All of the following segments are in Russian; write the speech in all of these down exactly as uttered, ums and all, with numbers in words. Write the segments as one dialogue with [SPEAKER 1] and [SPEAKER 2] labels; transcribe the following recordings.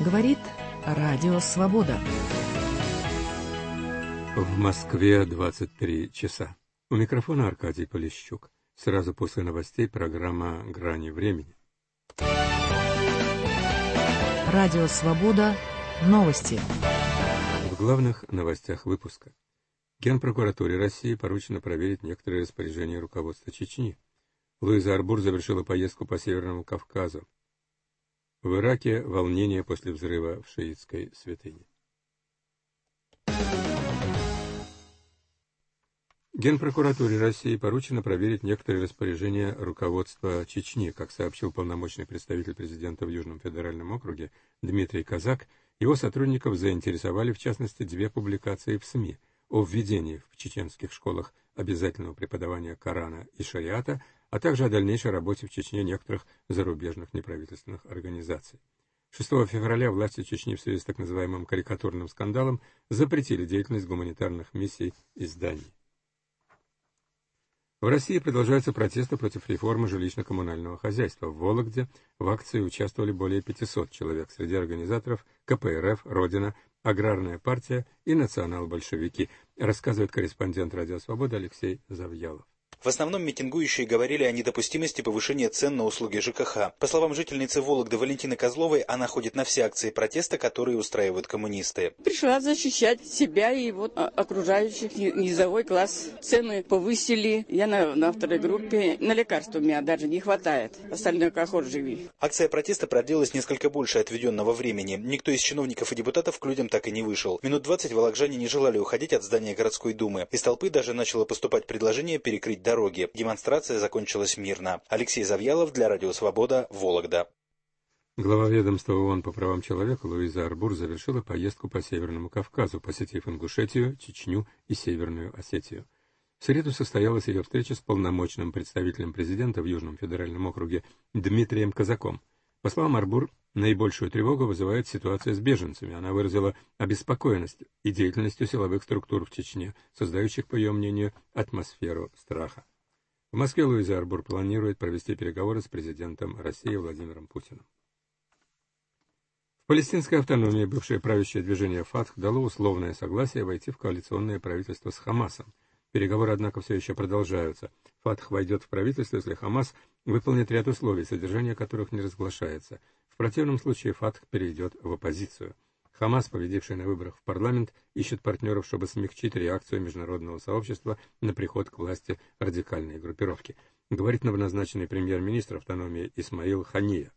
[SPEAKER 1] Говорит Радио Свобода.
[SPEAKER 2] В Москве двадцать три часа. У микрофона Аркадий Полищук. Сразу после новостей программа «Грани времени».
[SPEAKER 1] Радио Свобода. Новости.
[SPEAKER 2] В главных новостях выпуска. Генпрокуратуре России поручено проверить некоторые распоряжения руководства Чечни. Луиза Арбур завершила поездку по Северному Кавказу. В Ираке волнение после взрыва в шиитской святыне. Генпрокуратуре России поручено проверить некоторые распоряжения руководства Чечни. Как сообщил полномочный представитель президента в Южном федеральном округе Дмитрий Казак, его сотрудников заинтересовали в частности две публикации в СМИ о введении в чеченских школах обязательного преподавания Корана и шариата, а также о дальнейшей работе в Чечне некоторых зарубежных неправительственных организаций. шестого февраля власти Чечни в связи с так называемым карикатурным скандалом запретили деятельность гуманитарных миссий и изданий. В России продолжаются протесты против реформы жилищно-коммунального хозяйства. В Вологде в акции участвовали более пятисот человек. Среди организаторов ка пэ эр эф, Родина, Аграрная партия и национал-большевики, рассказывает корреспондент Радио Свобода Алексей Завьялов.
[SPEAKER 3] В основном митингующие говорили о недопустимости повышения цен на услуги жэ ка ха. По словам жительницы Вологды Валентины Козловой, она ходит на все акции протеста, которые устраивают коммунисты.
[SPEAKER 4] Пришла защищать себя и вот окружающих, низовой класс. Цены повысили. Я на, на второй группе. На лекарства у меня даже не хватает. Остальное кохот живи.
[SPEAKER 3] Акция протеста продлилась несколько больше отведенного времени. Никто из чиновников и депутатов к людям так и не вышел. Минут двадцать вологжане не желали уходить от здания городской думы. Из толпы даже начало поступать предложение перекрыть дорогу. Дороги. Демонстрация закончилась мирно. Алексей Завьялов для Радио Свобода, Вологда.
[SPEAKER 2] Глава ведомства ООН по правам человека Луиза Арбур завершила поездку по Северному Кавказу, посетив Ингушетию, Чечню и Северную Осетию. В среду состоялась ее встреча с полномочным представителем президента в Южном федеральном округе Дмитрием Казаком. По словам Арбур, наибольшую тревогу вызывает ситуация с беженцами. Она выразила обеспокоенность и деятельностью силовых структур в Чечне, создающих, по ее мнению, атмосферу страха. В Москве Луиза Арбур планирует провести переговоры с президентом России Владимиром Путиным. В палестинской автономии бывшее правящее движение «Фатх» дало условное согласие войти в коалиционное правительство с Хамасом. Переговоры, однако, все еще продолжаются. «Фатх» войдет в правительство, если Хамас выполнит ряд условий, содержание которых не разглашается. В противном случае «Фатх» перейдет в оппозицию. Хамас, победивший на выборах в парламент, ищет партнеров, чтобы смягчить реакцию международного сообщества на приход к власти радикальной группировки, говорит новоназначенный премьер-министр автономии Исмаил Хания.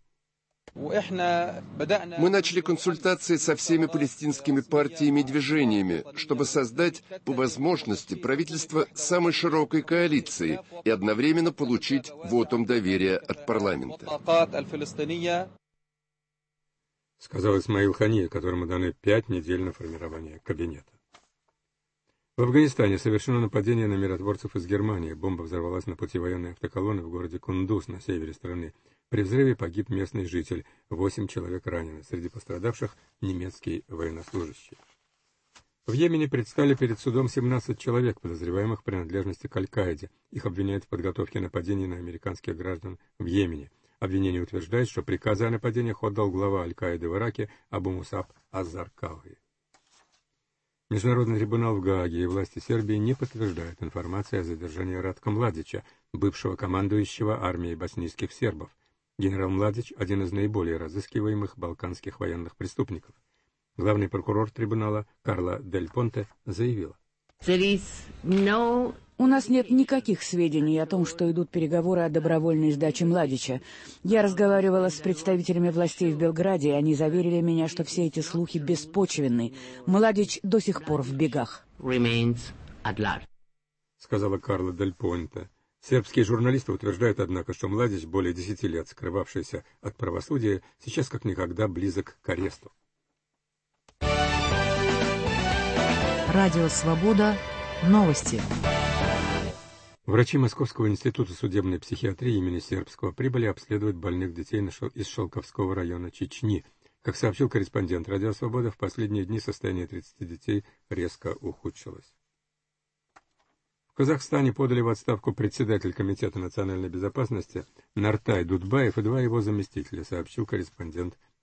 [SPEAKER 5] Мы начали консультации со всеми палестинскими партиями и движениями, чтобы создать, по возможности, правительство самой широкой коалиции и одновременно получить вотум доверия от парламента.
[SPEAKER 2] Сказал Исмаил Хания, которому даны пять недель на формирование кабинета. В Афганистане совершено нападение на миротворцев из Германии. Бомба взорвалась на пути военной автоколонны в городе Кундуз на севере страны. При взрыве погиб местный житель, восемь человек ранены. Среди пострадавших немецкий военнослужащий. В Йемене предстали перед судом семнадцать человек, подозреваемых в принадлежности к Аль-Каиде. Их обвиняют в подготовке нападений на американских граждан в Йемене. Обвинение утверждает, что приказы о нападениях отдал глава Аль-Каиды в Ираке Абу Мусаб аз-Заркауи. Международный трибунал в Гааге и власти Сербии не подтверждают информацию о задержании Ратка Младича, бывшего командующего армией боснийских сербов. Генерал Младич – один из наиболее разыскиваемых балканских военных преступников. Главный прокурор трибунала Карла Дель Понте заявила:
[SPEAKER 4] У нас нет никаких сведений о том, что идут переговоры о добровольной сдаче Младича. Я разговаривала с представителями властей в Белграде, и они заверили меня, что все эти слухи беспочвенны. Младич до сих пор в бегах.
[SPEAKER 2] Сказала Карла Дель Понте. Сербские журналисты утверждают, однако, что Младич, более десяти лет скрывавшийся от правосудия, сейчас как никогда близок к аресту.
[SPEAKER 1] Радио Свобода. Новости.
[SPEAKER 2] Врачи Московского института судебной психиатрии имени Сербского прибыли обследовать больных детей из Шелковского района Чечни. Как сообщил корреспондент Радио Свобода, в последние дни состояние тридцати детей резко ухудшилось. В Казахстане подали в отставку председатель Комитета национальной безопасности Нартай Дудбаев и два его заместителя, сообщил корреспондент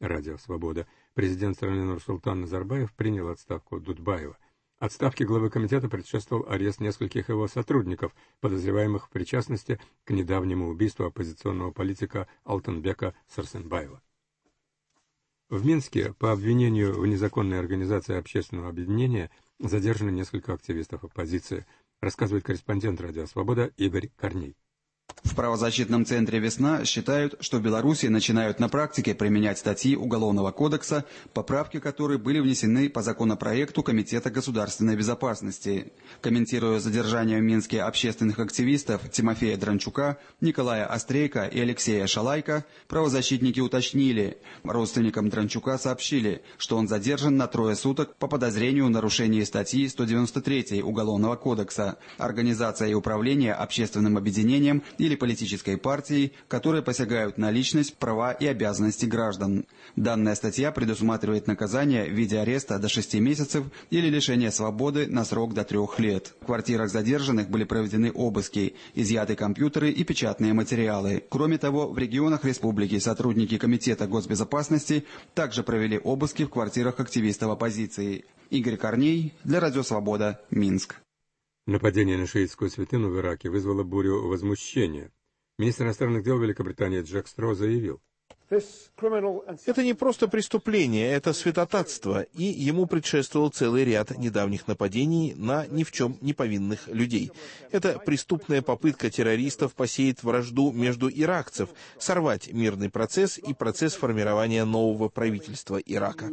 [SPEAKER 2] Радио Свобода. Президент страны Нурсултан Назарбаев принял отставку Дудбаева. Отставке главы комитета предшествовал арест нескольких его сотрудников, подозреваемых в причастности к недавнему убийству оппозиционного политика Алтынбека Сарсенбаева. В Минске по обвинению в незаконной организации общественного объединения задержаны несколько активистов оппозиции, рассказывает корреспондент «Радио Свобода» Игорь Корней.
[SPEAKER 6] В правозащитном центре «Весна» считают, что в Беларуси начинают на практике применять статьи Уголовного кодекса, поправки которые были внесены по законопроекту Комитета государственной безопасности. Комментируя задержание в Минске общественных активистов Тимофея Дранчука, Николая Острейка и Алексея Шалайка, правозащитники уточнили. Родственникам Дранчука сообщили, что он задержан на трое суток по подозрению в нарушении статьи сто девяносто три Уголовного кодекса «Организация и управление общественным объединением» или политической партией, которые посягают на личность, права и обязанности граждан. Данная статья предусматривает наказание в виде ареста до шести месяцев или лишения свободы на срок до трех лет. В квартирах задержанных были проведены обыски, изъяты компьютеры и печатные материалы. Кроме того, в регионах республики сотрудники Комитета госбезопасности также провели обыски в квартирах активистов оппозиции. Игорь Корней для Радио Свобода, Минск.
[SPEAKER 2] Нападение на шиитскую святыню в Ираке вызвало бурю возмущения. Министр иностранных дел Великобритании Джек Стро заявил:
[SPEAKER 7] это не просто преступление, это святотатство, и ему предшествовал целый ряд недавних нападений на ни в чем не повинных людей. Это преступная попытка террористов посеять вражду между иракцев, сорвать мирный процесс и процесс формирования нового правительства Ирака.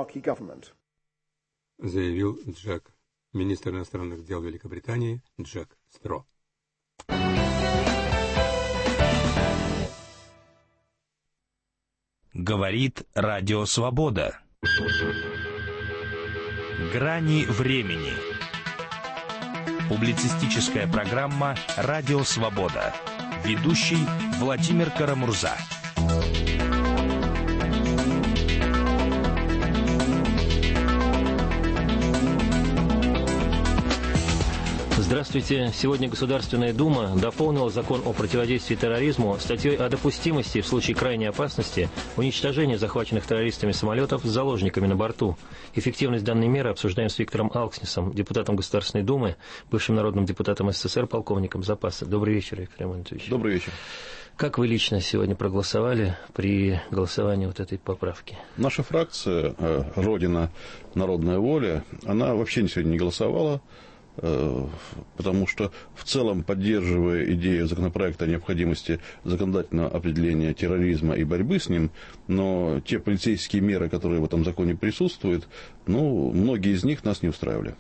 [SPEAKER 2] Заявил Джек. Министр иностранных дел Великобритании Джек Стро.
[SPEAKER 8] Говорит Радио Свобода. Грани времени. Публицистическая программа «Радио Свобода». Ведущий Владимир Карамурза.
[SPEAKER 9] Здравствуйте. Сегодня Государственная Дума дополнила закон о противодействии терроризму статьей о допустимости в случае крайней опасности уничтожения захваченных террористами самолетов с заложниками на борту. Эффективность данной меры обсуждаем с Виктором Алкснисом, депутатом Государственной Думы, бывшим народным депутатом СССР, полковником запаса. Добрый вечер, Виктор Леонидович.
[SPEAKER 10] Добрый вечер.
[SPEAKER 9] Как вы лично сегодня проголосовали при голосовании вот этой поправки?
[SPEAKER 10] Наша фракция «Родина. Народная воля», она вообще сегодня не голосовала, потому что в целом, поддерживая идею законопроекта о необходимости законодательного определения терроризма и борьбы с ним, но те полицейские меры, которые в этом законе присутствуют, ну, многие из них нас не устраивали.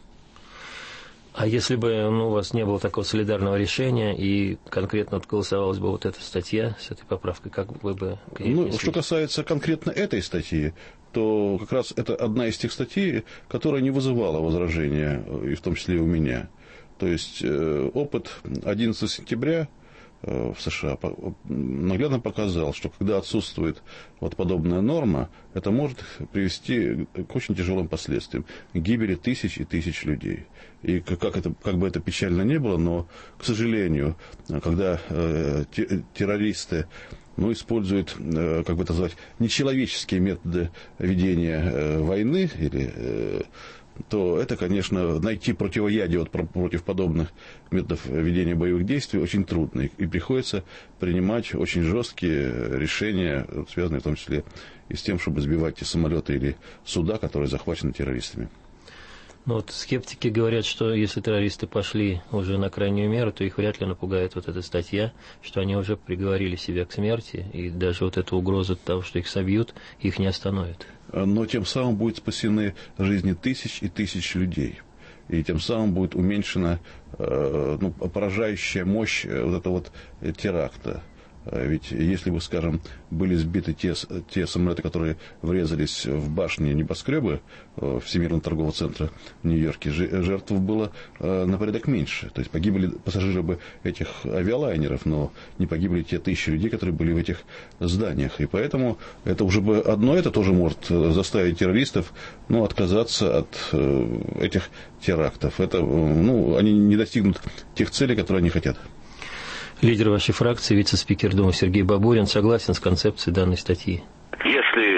[SPEAKER 9] А если бы ну, у вас не было такого солидарного решения и конкретно вот голосовалась бы вот эта статья с этой поправкой, как вы бы к ней отнеслись?
[SPEAKER 10] Ну, что касается конкретно этой статьи, то как раз это одна из тех статей, которая не вызывала возражения, и в том числе и у меня. То есть опыт одиннадцатого сентября в США наглядно показал, что когда отсутствует вот подобная норма, это может привести к очень тяжелым последствиям, к гибели тысяч и тысяч людей. И как, это, как бы это печально не было, но, к сожалению, когда э, террористы ну, используют, э, как бы это назвать, нечеловеческие методы ведения э, войны, или, э, то это, конечно, найти противоядие вот, против подобных методов ведения боевых действий очень трудно. И, и приходится принимать очень жесткие решения, связанные в том числе и с тем, чтобы сбивать те самолеты или суда, которые захвачены террористами.
[SPEAKER 9] Ну вот скептики говорят, что если террористы пошли уже на крайнюю меру, то их вряд ли напугает вот эта статья, что они уже приговорили себя к смерти, и даже вот эта угроза того, что их собьют, их не остановит.
[SPEAKER 10] Но тем самым будут спасены жизни тысяч и тысяч людей. И тем самым будет уменьшена э, ну, поражающая мощь вот этого вот теракта. Ведь если бы, скажем, были сбиты те, те самолеты, которые врезались в башни небоскреба Всемирного торгового центра в Нью-Йорке, жертв было на порядок меньше. То есть погибли пассажиры бы этих авиалайнеров, но не погибли те тысячи людей, которые были в этих зданиях. И поэтому это уже бы одно это тоже может заставить террористов ну, отказаться от этих терактов. Это, ну, они не достигнут тех целей, которые они хотят.
[SPEAKER 9] Лидер вашей фракции, вице-спикер Думы Сергей Бабурин, согласен с концепцией данной статьи?
[SPEAKER 11] Если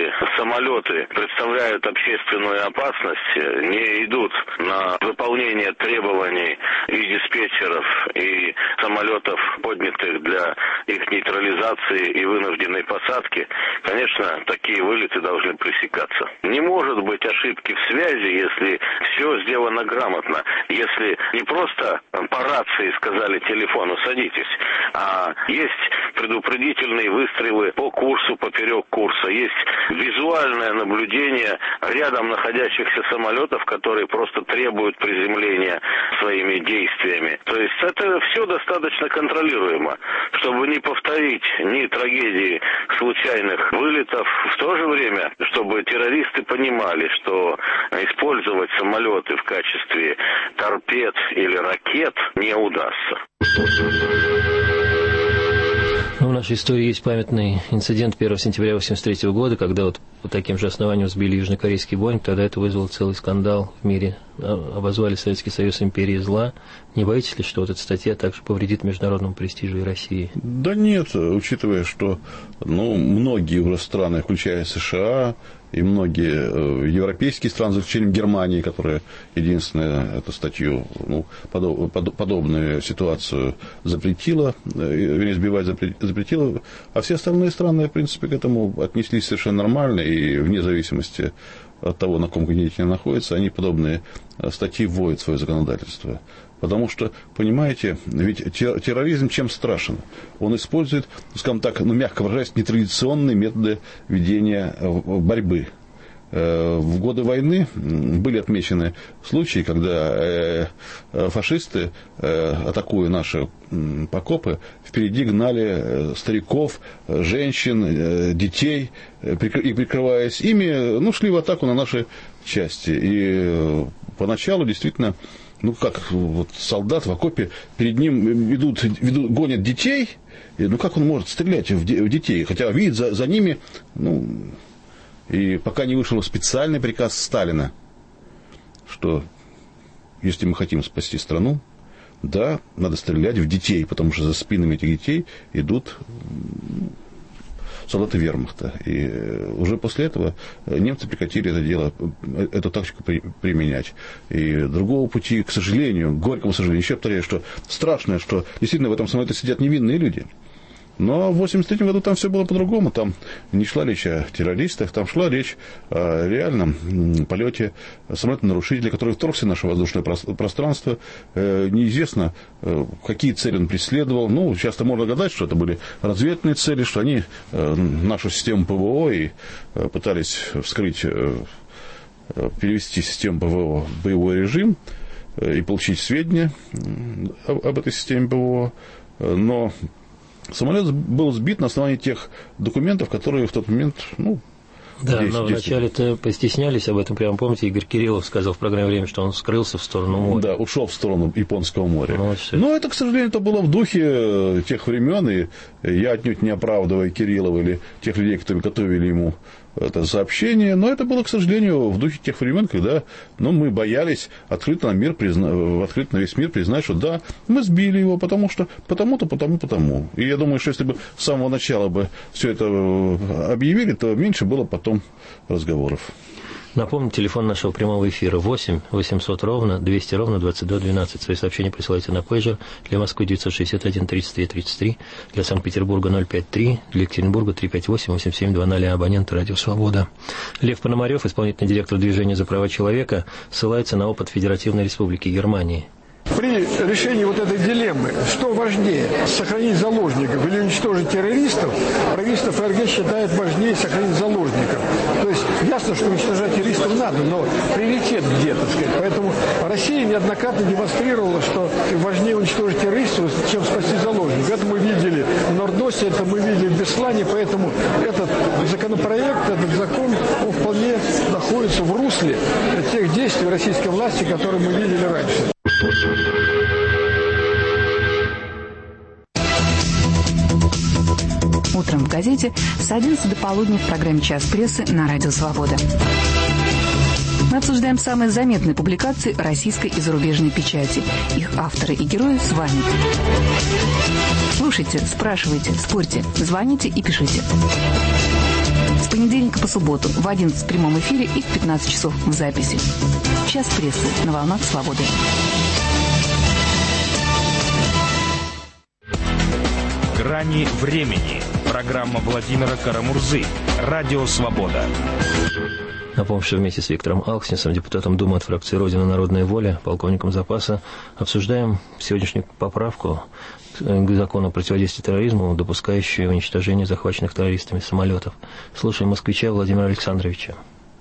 [SPEAKER 11] самолеты представляют общественную опасность, не идут на выполнение требований и диспетчеров, и самолетов, поднятых для их нейтрализации и вынужденной посадки, конечно, такие вылеты должны пресекаться. Не может быть ошибки в связи, если все сделано грамотно. Если не просто по рации сказали телефону «садитесь», а есть предупредительные выстрелы по курсу, поперек курса, есть визуальное наблюдение рядом находящихся самолетов, которые просто требуют приземления своими действиями. То есть это все достаточно контролируемо, чтобы не повторить ни трагедии случайных вылетов, в то же время, чтобы террористы понимали, что использовать самолеты в качестве торпед или ракет не удастся.
[SPEAKER 9] Ну, в нашей истории есть памятный инцидент первого сентября тысяча девятьсот восемьдесят третьего года, когда вот по таким же основаниям сбили южнокорейский Боинг. Тогда это вызвало целый скандал в мире. Обозвали Советский Союз империей зла. Не боитесь ли, что вот эта статья также повредит международному престижу и России?
[SPEAKER 10] Да нет, учитывая, что ну, многие уже страны, включая США, и многие европейские страны, за исключением Германии, которая единственная эту статью, ну, подоб, под, подобную ситуацию запретила, вернее, сбивать запретила, а все остальные страны, в принципе, к этому отнеслись совершенно нормально, и вне зависимости от того, на каком континенте они находятся, они подобные статьи вводят в свое законодательство. Потому что, понимаете, ведь терроризм чем страшен? Он использует, скажем так, ну, мягко выражаясь, нетрадиционные методы ведения борьбы. В годы войны были отмечены случаи, когда фашисты, атакуя наши окопы, впереди гнали стариков, женщин, детей, и, прикрываясь ими, ну, шли в атаку на наши части. И поначалу действительно... Ну, как вот солдат в окопе, перед ним идут, ведут, гонят детей, и, ну, как он может стрелять в, де, в детей? Хотя видит за, за ними, ну, и пока не вышел специальный приказ Сталина, что если мы хотим спасти страну, да, надо стрелять в детей, потому что за спинами этих детей идут солдаты вермахта. И уже после этого немцы прекратили это дело, эту тактику при, применять. И другого пути, к сожалению, к горькому сожалению, еще повторяю, что страшное, что действительно в этом самолете сидят невинные люди. Но в восемьдесят третьем году там все было по-другому. Там не шла речь о террористах, там шла речь о реальном полете самолета-нарушителя, который вторгся в наше воздушное пространство. Неизвестно, какие цели он преследовал. Ну, часто можно гадать, что это были разведывательные цели, что они нашу систему ПВО и пытались вскрыть, перевести систему ПВО в боевой режим и получить сведения об этой системе ПВО. Но самолет был сбит на основании тех документов, которые в тот момент, ну,
[SPEAKER 9] да, но вначале-то постеснялись об этом. Прямо помните, Игорь Кириллов сказал в программе «Время», что он скрылся в сторону моря.
[SPEAKER 10] Да, ушел в сторону Японского моря.
[SPEAKER 9] Ну,
[SPEAKER 10] но это, к сожалению, это было в духе тех времен, и я отнюдь не оправдываю Кириллова или тех людей, которые готовили ему это сообщение, но это было, к сожалению, в духе тех времен, когда ну, мы боялись открыто на, мир призна... открыто на весь мир признать, что да, мы сбили его, потому что потому-то, потому, потому. И я думаю, что если бы с самого начала бы все это объявили, то меньше было потом разговоров.
[SPEAKER 9] Напомню, телефон нашего прямого эфира восемь восемьсот ровно двести ровно двадцать два двенадцать. Свои сообщения присылайте на пейджер. Для Москвы девятьсот шестьдесят один тридцать три тридцать три, для Санкт-Петербурга ноль пять три, для Екатеринбурга три пять восемь восемь семь два ноль, абонент Радио Свобода. Лев Пономарев, исполнительный директор Движения за права человека, ссылается на опыт Федеративной Республики Германии.
[SPEAKER 12] При решении вот этой дилеммы, что важнее, сохранить заложников или уничтожить террористов, правительство ФРГ считает важнее сохранить заложников. То есть ясно, что уничтожать террористов надо, но приоритет где, так сказать. Поэтому Россия неоднократно демонстрировала, что важнее уничтожить террористов, чем спасти заложников. Это мы видели в Нордосте, это мы видели в Беслане, поэтому этот законопроект, этот закон, он вполне находится в русле тех действий российской власти, которые мы видели раньше.
[SPEAKER 13] Утром в газете с одиннадцати до полудня в программе «Час прессы» на Радио Свобода. Мы обсуждаем самые заметные публикации российской и зарубежной печати. Их авторы и герои с вами. Слушайте, спрашивайте, спорьте, звоните и пишите. С понедельника по субботу в одиннадцать в прямом эфире и в пятнадцать часов в записи. Час прессы на волнах свободы.
[SPEAKER 8] «Грани времени». Программа Владимира Карамурзы. Радио «Свобода».
[SPEAKER 9] Напомню, что вместе с Виктором Алкснисом, депутатом Думы от фракции «Родина. Народная воля», полковником запаса, обсуждаем сегодняшнюю поправку к закону о противодействии терроризму, допускающую уничтожение захваченных террористами самолетов. Слушаем москвича Владимира Александровича.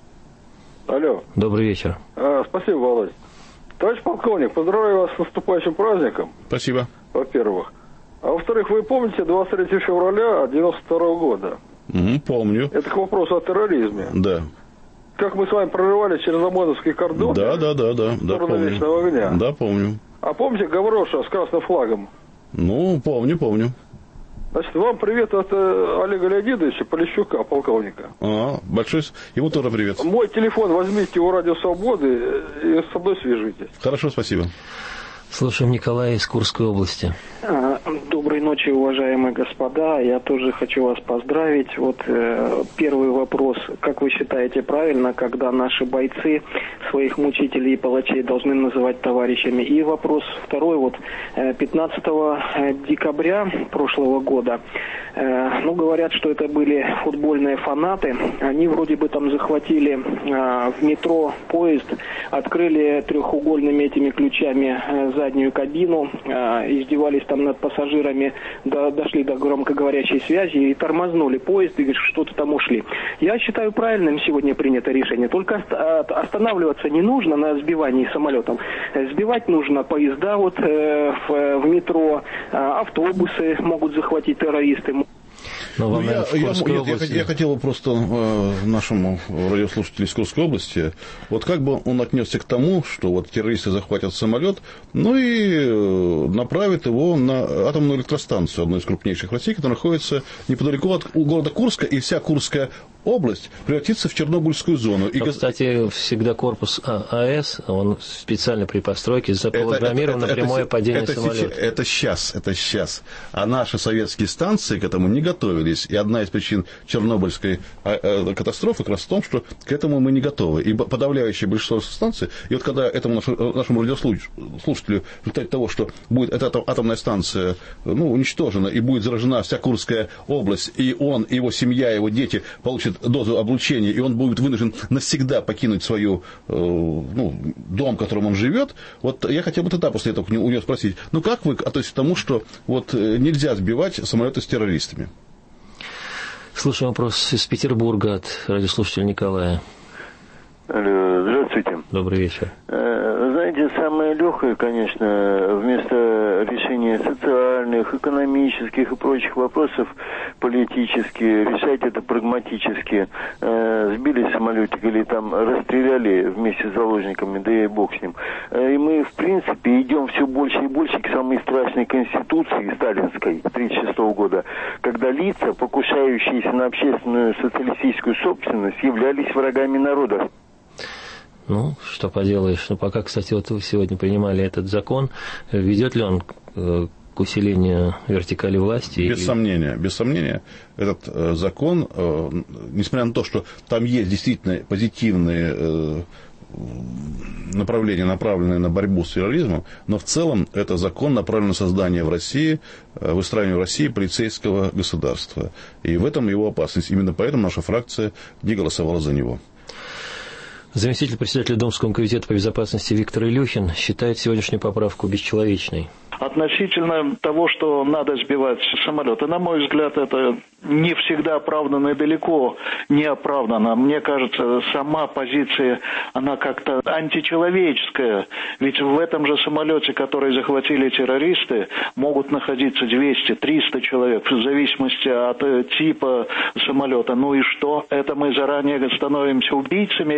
[SPEAKER 14] Алло.
[SPEAKER 9] Добрый вечер.
[SPEAKER 14] А, спасибо, Володь. Товарищ полковник, поздравляю вас с наступающим праздником.
[SPEAKER 10] Спасибо.
[SPEAKER 14] Во-первых. А во-вторых, вы помните двадцать третьего февраля девяносто второго года?
[SPEAKER 10] Mm, помню.
[SPEAKER 14] Это к вопросу о терроризме.
[SPEAKER 10] Да.
[SPEAKER 14] Как мы с вами прорывались через ОМОНовский кордон?
[SPEAKER 10] Да, да, да, да.
[SPEAKER 14] В
[SPEAKER 10] да
[SPEAKER 14] сторону
[SPEAKER 10] помню.
[SPEAKER 14] Вечного огня.
[SPEAKER 10] Да, помню.
[SPEAKER 14] А помните Гавроша с красным флагом?
[SPEAKER 10] Ну, помню, помню.
[SPEAKER 14] Значит, вам привет от э, Олега Леонидовича Полищука, полковника.
[SPEAKER 10] А, большой... Ему тоже привет.
[SPEAKER 14] Мой телефон возьмите у Радио Свободы и со мной свяжитесь.
[SPEAKER 10] Хорошо, спасибо.
[SPEAKER 9] Слушаем Николая из Курской области.
[SPEAKER 15] Доброй ночи, уважаемые господа. Я тоже хочу вас поздравить. Вот э, первый вопрос. Как вы считаете, правильно, когда наши бойцы своих мучителей и палачей должны называть товарищами? И вопрос второй. Вот э, пятнадцатого декабря прошлого года, э, ну, говорят, что это были футбольные фанаты. Они вроде бы там захватили э, в метро поезд, открыли трехугольными этими ключами э, заднюю кабину, э, издевались там над пассажирами, до, дошли до громкоговорящей связи и тормознули поезд и что-то там ушли. Я считаю правильным сегодня принято решение. Только останавливаться не нужно на сбивании самолетом. Сбивать нужно поезда вот, э, в, в метро, автобусы могут захватить террористы.
[SPEAKER 10] Ну, ну, я, я, нет, я, я хотел бы просто э, нашему радиослушателю из Курской области, вот как бы он отнесся к тому, что вот террористы захватят самолет, ну и э, направят его на атомную электростанцию, одну из крупнейших в России, которая находится неподалеку от города Курска, и вся Курская область превратится в Чернобыльскую зону. И...
[SPEAKER 9] Но, кстати, всегда корпус АЭС, он специально при постройке запрограммирован на прямое это, падение
[SPEAKER 10] это,
[SPEAKER 9] самолета.
[SPEAKER 10] Это сейчас, это сейчас. А наши советские станции к этому не готовились. И одна из причин Чернобыльской катастрофы как раз в том, что к этому мы не готовы. И подавляющее большинство станций, и вот когда этому нашему, нашему радиослушателю в результате того, что будет эта атомная станция ну, уничтожена, и будет заражена вся Курская область, и он, и его семья, и его дети получат дозу облучения, и он будет вынужден навсегда покинуть свою, э, ну, дом, в котором он живет, вот я хотел бы тогда после этого у него спросить, ну как вы относитесь к тому, что вот нельзя сбивать самолеты с террористами?
[SPEAKER 9] Слушаем вопрос из Петербурга от радиослушателя Николая.
[SPEAKER 16] Алло, здравствуйте.
[SPEAKER 9] Добрый вечер.
[SPEAKER 16] Знаете, самое легкое, конечно, вместо решения социальных, экономических и прочих вопросов политически, решать это прагматически. Сбили самолетик или там расстреляли вместе с заложниками, да и бог с ним. И мы, в принципе, идем все больше и больше к самой страшной конституции сталинской тридцать шестого года, когда лица, покушающиеся на общественную социалистическую собственность, являлись врагами народа.
[SPEAKER 9] Ну, что поделаешь. Ну, пока, кстати, вот вы сегодня принимали этот закон, ведет ли он к усилению вертикали власти?
[SPEAKER 10] Без и... сомнения, без сомнения. Этот э, закон, э, несмотря на то, что там есть действительно позитивные э, направления, направленные на борьбу с терроризмом, но в целом это закон направлен на создание в России, выстраивание в России полицейского государства. И в этом его опасность. Именно поэтому наша фракция не голосовала за него.
[SPEAKER 9] Заместитель председателя Думского комитета по безопасности Виктор Илюхин считает сегодняшнюю поправку бесчеловечной.
[SPEAKER 17] Относительно того, что надо сбивать самолеты, на мой взгляд, это не всегда оправдано и далеко не оправдано. Мне кажется, сама позиция, она как-то античеловеческая. Ведь в этом же самолете, который захватили террористы, могут находиться двести-триста человек, в зависимости от типа самолета. Ну и что? Это мы заранее становимся убийцами этих двухсот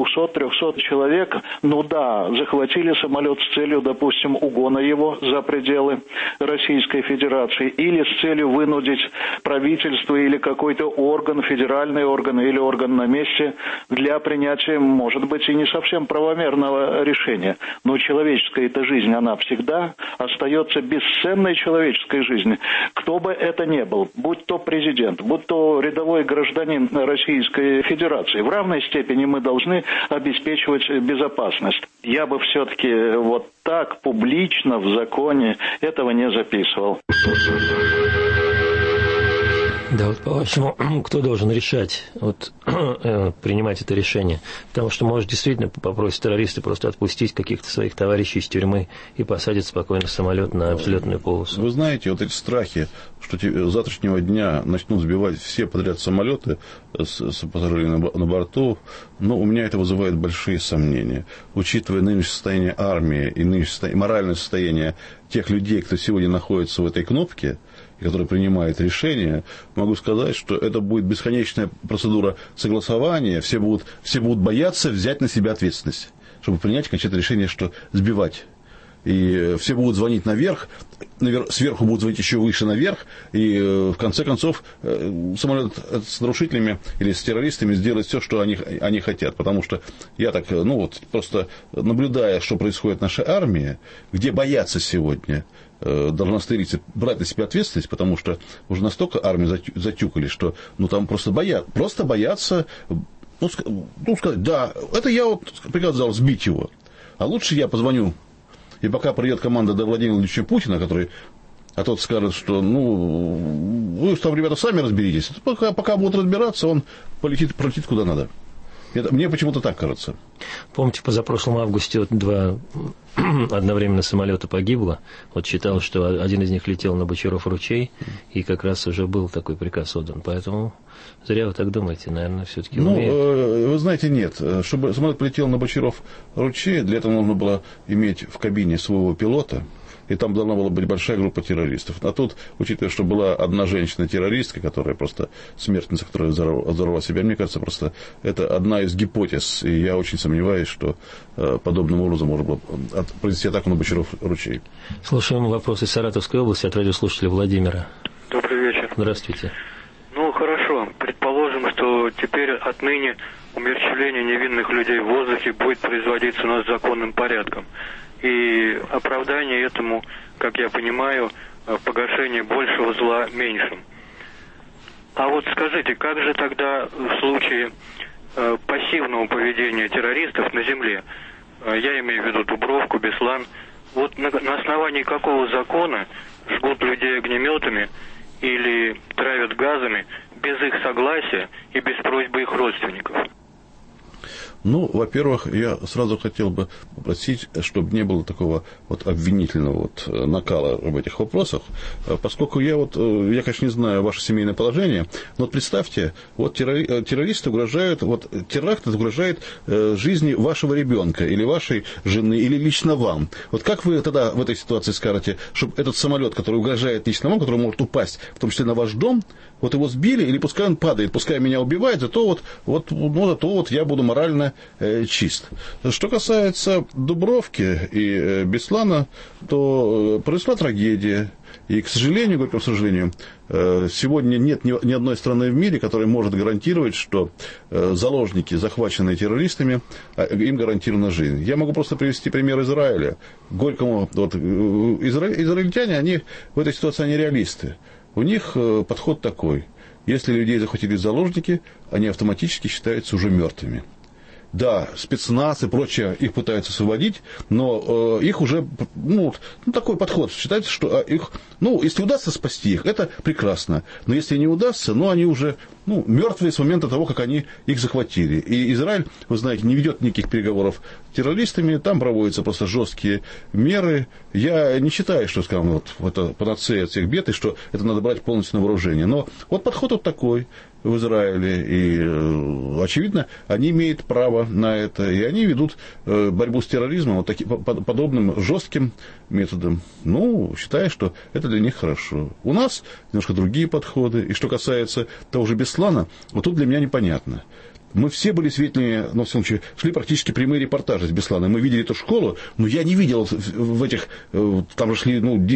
[SPEAKER 17] двухсот-трехсот человек, ну да, захватили самолет с целью, допустим, угона его за пределы Российской Федерации или с целью вынудить правительство или какой-то орган, федеральный орган или орган на месте для принятия, может быть, и не совсем правомерного решения. Но человеческая эта жизнь, она всегда остается бесценной человеческой жизнью. Кто бы это ни был, будь то президент, будь то рядовой гражданин Российской Федерации, в равной степени мы должны обеспечивать безопасность. Я бы все-таки вот так публично в законе этого не записывал.
[SPEAKER 9] Да, вот по-вашему, кто должен решать, вот, принимать это решение? Потому что, может, действительно попросят террористы просто отпустить каких-то своих товарищей из тюрьмы и посадят спокойно самолет на взлетную полосу.
[SPEAKER 10] Вы знаете, вот эти страхи, что с завтрашнего дня начнут сбивать все подряд самолеты с, с пассажирами на, на борту, но у меня это вызывает большие сомнения. Учитывая нынешнее состояние армии и нынешнее состояние, моральное состояние тех людей, кто сегодня находится в этой кнопке, который принимает решение, могу сказать, что это будет бесконечная процедура согласования, все будут, все будут бояться взять на себя ответственность, чтобы принять окончательное решение, что сбивать. И все будут звонить наверх, наверх, сверху будут звонить еще выше наверх, и в конце концов самолет с нарушителями или с террористами сделает все, что они, они хотят. Потому что я так, ну вот, просто наблюдая, что происходит в нашей армии, где боятся сегодня, должна стыриться, брать на себя ответственность, потому что уже настолько армию затюкали, что ну, там просто, боят, просто боятся, ну, ну, сказать, да, это я вот приказал сбить его, а лучше я позвоню, и пока придет команда до Владимира Владимировича Путина, который, а тот скажет, что ну, вы там, ребята, сами разберитесь, пока, пока будут разбираться, он полетит, полетит куда надо. Это, мне почему-то так кажется.
[SPEAKER 9] Помните, в позапрошлом августе вот два одновременно самолета погибло. Вот считалось, что один из них летел на Бочаров ручей, и как раз уже был такой приказ отдан. Поэтому зря вы так думаете, наверное, все-таки
[SPEAKER 10] Ну,
[SPEAKER 9] умеют.
[SPEAKER 10] Вы знаете, нет. Чтобы самолет полетел на Бочаров ручей, для этого нужно было иметь в кабине своего пилота, и там должна была быть большая группа террористов. А тут, учитывая, что была одна женщина-террористка, которая просто смертница, которая взорвала себя, мне кажется, просто это одна из гипотез. И я очень сомневаюсь, что подобным образом можно было произвести атаку на Бочаров ручей.
[SPEAKER 9] Слушаем вопросы из Саратовской области от радиослушателя Владимира.
[SPEAKER 18] Добрый вечер.
[SPEAKER 9] Здравствуйте.
[SPEAKER 18] Ну, хорошо. Предположим, что теперь отныне умерщвление невинных людей в воздухе будет производиться у нас законным порядком. И оправдание этому, как я понимаю, погашение большего зла меньшим. А вот скажите, как же тогда в случае э, пассивного поведения террористов на земле, э, я имею в виду Дубровку, Беслан, вот на, на основании какого закона жгут людей огнеметами или травят газами без их согласия и без просьбы их родственников?
[SPEAKER 10] Ну, во-первых, я сразу хотел бы попросить, чтобы не было такого вот обвинительного вот накала в этих вопросах, поскольку я вот, я, конечно, не знаю ваше семейное положение, но вот представьте, вот террористы угрожают, вот теракт угрожает жизни вашего ребенка или вашей жены, или лично вам. Вот как вы тогда в этой ситуации скажете, чтобы этот самолет, который угрожает лично вам, который может упасть, в том числе на ваш дом, вот его сбили, или пускай он падает, пускай меня убивает, зато вот, вот, ну, зато вот я буду морально э, чист. Что касается Дубровки и э, Беслана, то э, произошла трагедия. И, к сожалению, говорю, к сожалению, э, сегодня нет ни, ни одной страны в мире, которая может гарантировать, что э, заложники, захваченные террористами, э, им гарантирована жизнь. Я могу просто привести пример Израиля. Горькому, вот, изра... израильтяне, они в этой ситуации они реалисты. У них подход такой. Если людей захватили заложники, они автоматически считаются уже мертвыми. Да, спецназ и прочее, их пытаются освободить, но э, их уже, ну, ну, такой подход. Считается, что их, ну, если удастся спасти их, это прекрасно. Но если не удастся, ну, они уже, ну, мертвые с момента того, как они их захватили. И Израиль, вы знаете, не ведет никаких переговоров с террористами, там проводятся просто жесткие меры. Я не считаю, что, скажем, вот, это панацея от всех бед, и что это надо брать полностью на вооружение. Но вот подход вот такой в Израиле, и, очевидно, они имеют право на это, и они ведут борьбу с терроризмом вот таким, подобным жестким методом. Ну, считаю, что это для них хорошо. У нас немножко другие подходы, и что касается того же Беслана, вот тут для меня непонятно. мы все были свидетелями, ну, в всяком случае, шли практически прямые репортажи с Беслана. Мы видели эту школу, но я не видел в этих, там же шли, ну,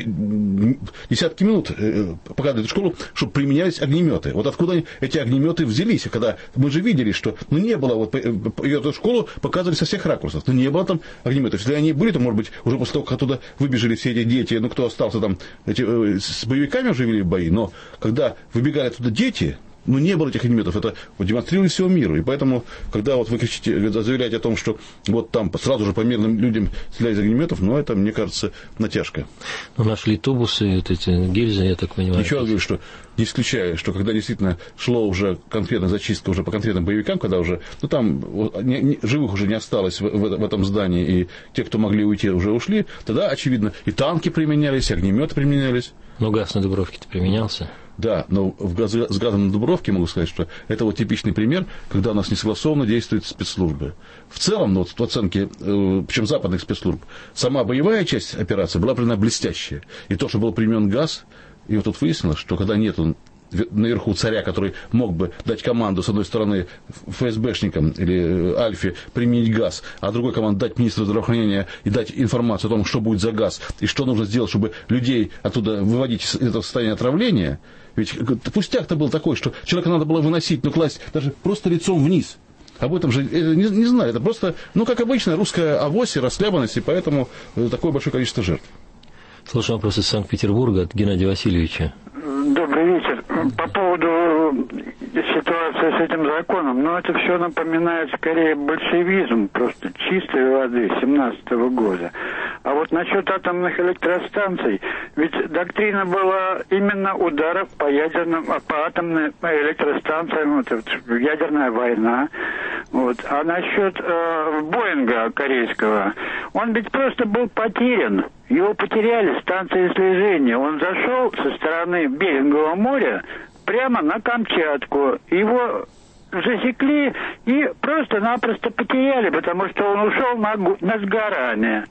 [SPEAKER 10] десятки минут, показывали эту школу, чтобы применялись огнеметы. Вот откуда эти огнеметы взялись? Когда мы же видели, что, ну, не было, вот, эту школу показывали со всех ракурсов, но не было там огнеметов. Если они были, то, может быть, уже после того, как оттуда выбежали все эти дети, ну, кто остался там, эти, с боевиками уже вели бои, но когда выбегали оттуда дети, ну, не было этих огнеметов, это вот демонстрировали всему миру. И поэтому, когда вот вы кричите, заявляете о том, что вот там сразу же по мирным людям стреляли из огнеметов, ну, это, мне кажется, натяжка.
[SPEAKER 9] Ну, нашли тубусы, вот эти гильзы, я так понимаю.
[SPEAKER 10] Еще раз говорю, что не исключаю, что когда действительно шло уже конкретно зачистка уже по конкретным боевикам, когда уже, ну, там не, не, живых уже не осталось в, в, в этом здании, и те, кто могли уйти, уже ушли, тогда, очевидно, и танки применялись, и огнеметы применялись.
[SPEAKER 9] Но газ на Дубровке-то применялся.
[SPEAKER 10] Да, но в газ, с газом на Дубровке могу сказать, что это вот типичный пример, когда у нас несогласованно действуют спецслужбы. В целом, ну, вот в оценке, э, причем западных спецслужб, сама боевая часть операции была примерно блестящая. И то, что был применен газ, и вот тут выяснилось, что когда нету наверху царя, который мог бы дать команду, с одной стороны, ФСБшникам или Альфе применить газ, а другой команду дать министру здравоохранения и дать информацию о том, что будет за газ, и что нужно сделать, чтобы людей оттуда выводить из этого состояния отравления. Ведь пустяк-то был такой, что человека надо было выносить, ну, класть даже просто лицом вниз. Об этом же не, не знаю, это просто, ну, как обычно, русская авось и расхлябанность, и поэтому такое большое количество жертв.
[SPEAKER 9] Слушаем вопрос из Санкт-Петербурга от Геннадия Васильевича.
[SPEAKER 19] Добрый вечер. По поводу ситуации с этим законом, ну, это все напоминает скорее большевизм, просто чистой воды семнадцатого года. А вот насчет атомных электростанций, ведь доктрина была именно ударов по ядерным, по атомным электростанциям, вот, ядерная война. Вот. А насчет э, Боинга корейского, он ведь просто был потерян. Его потеряли станции слежения. Он зашел со стороны Берингового моря прямо на Камчатку. Его засекли и просто-напросто потеряли, потому что он ушел на, на сгорание.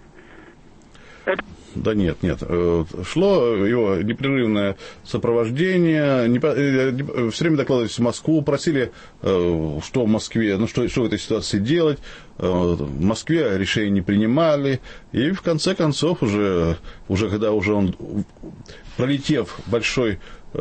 [SPEAKER 19] Это...
[SPEAKER 10] Да нет, нет. Шло его непрерывное сопровождение, все время докладывались в Москву, просили, что в Москве, ну что, что в этой ситуации делать. В Москве решения не принимали, и в конце концов уже, уже когда уже он, пролетев большой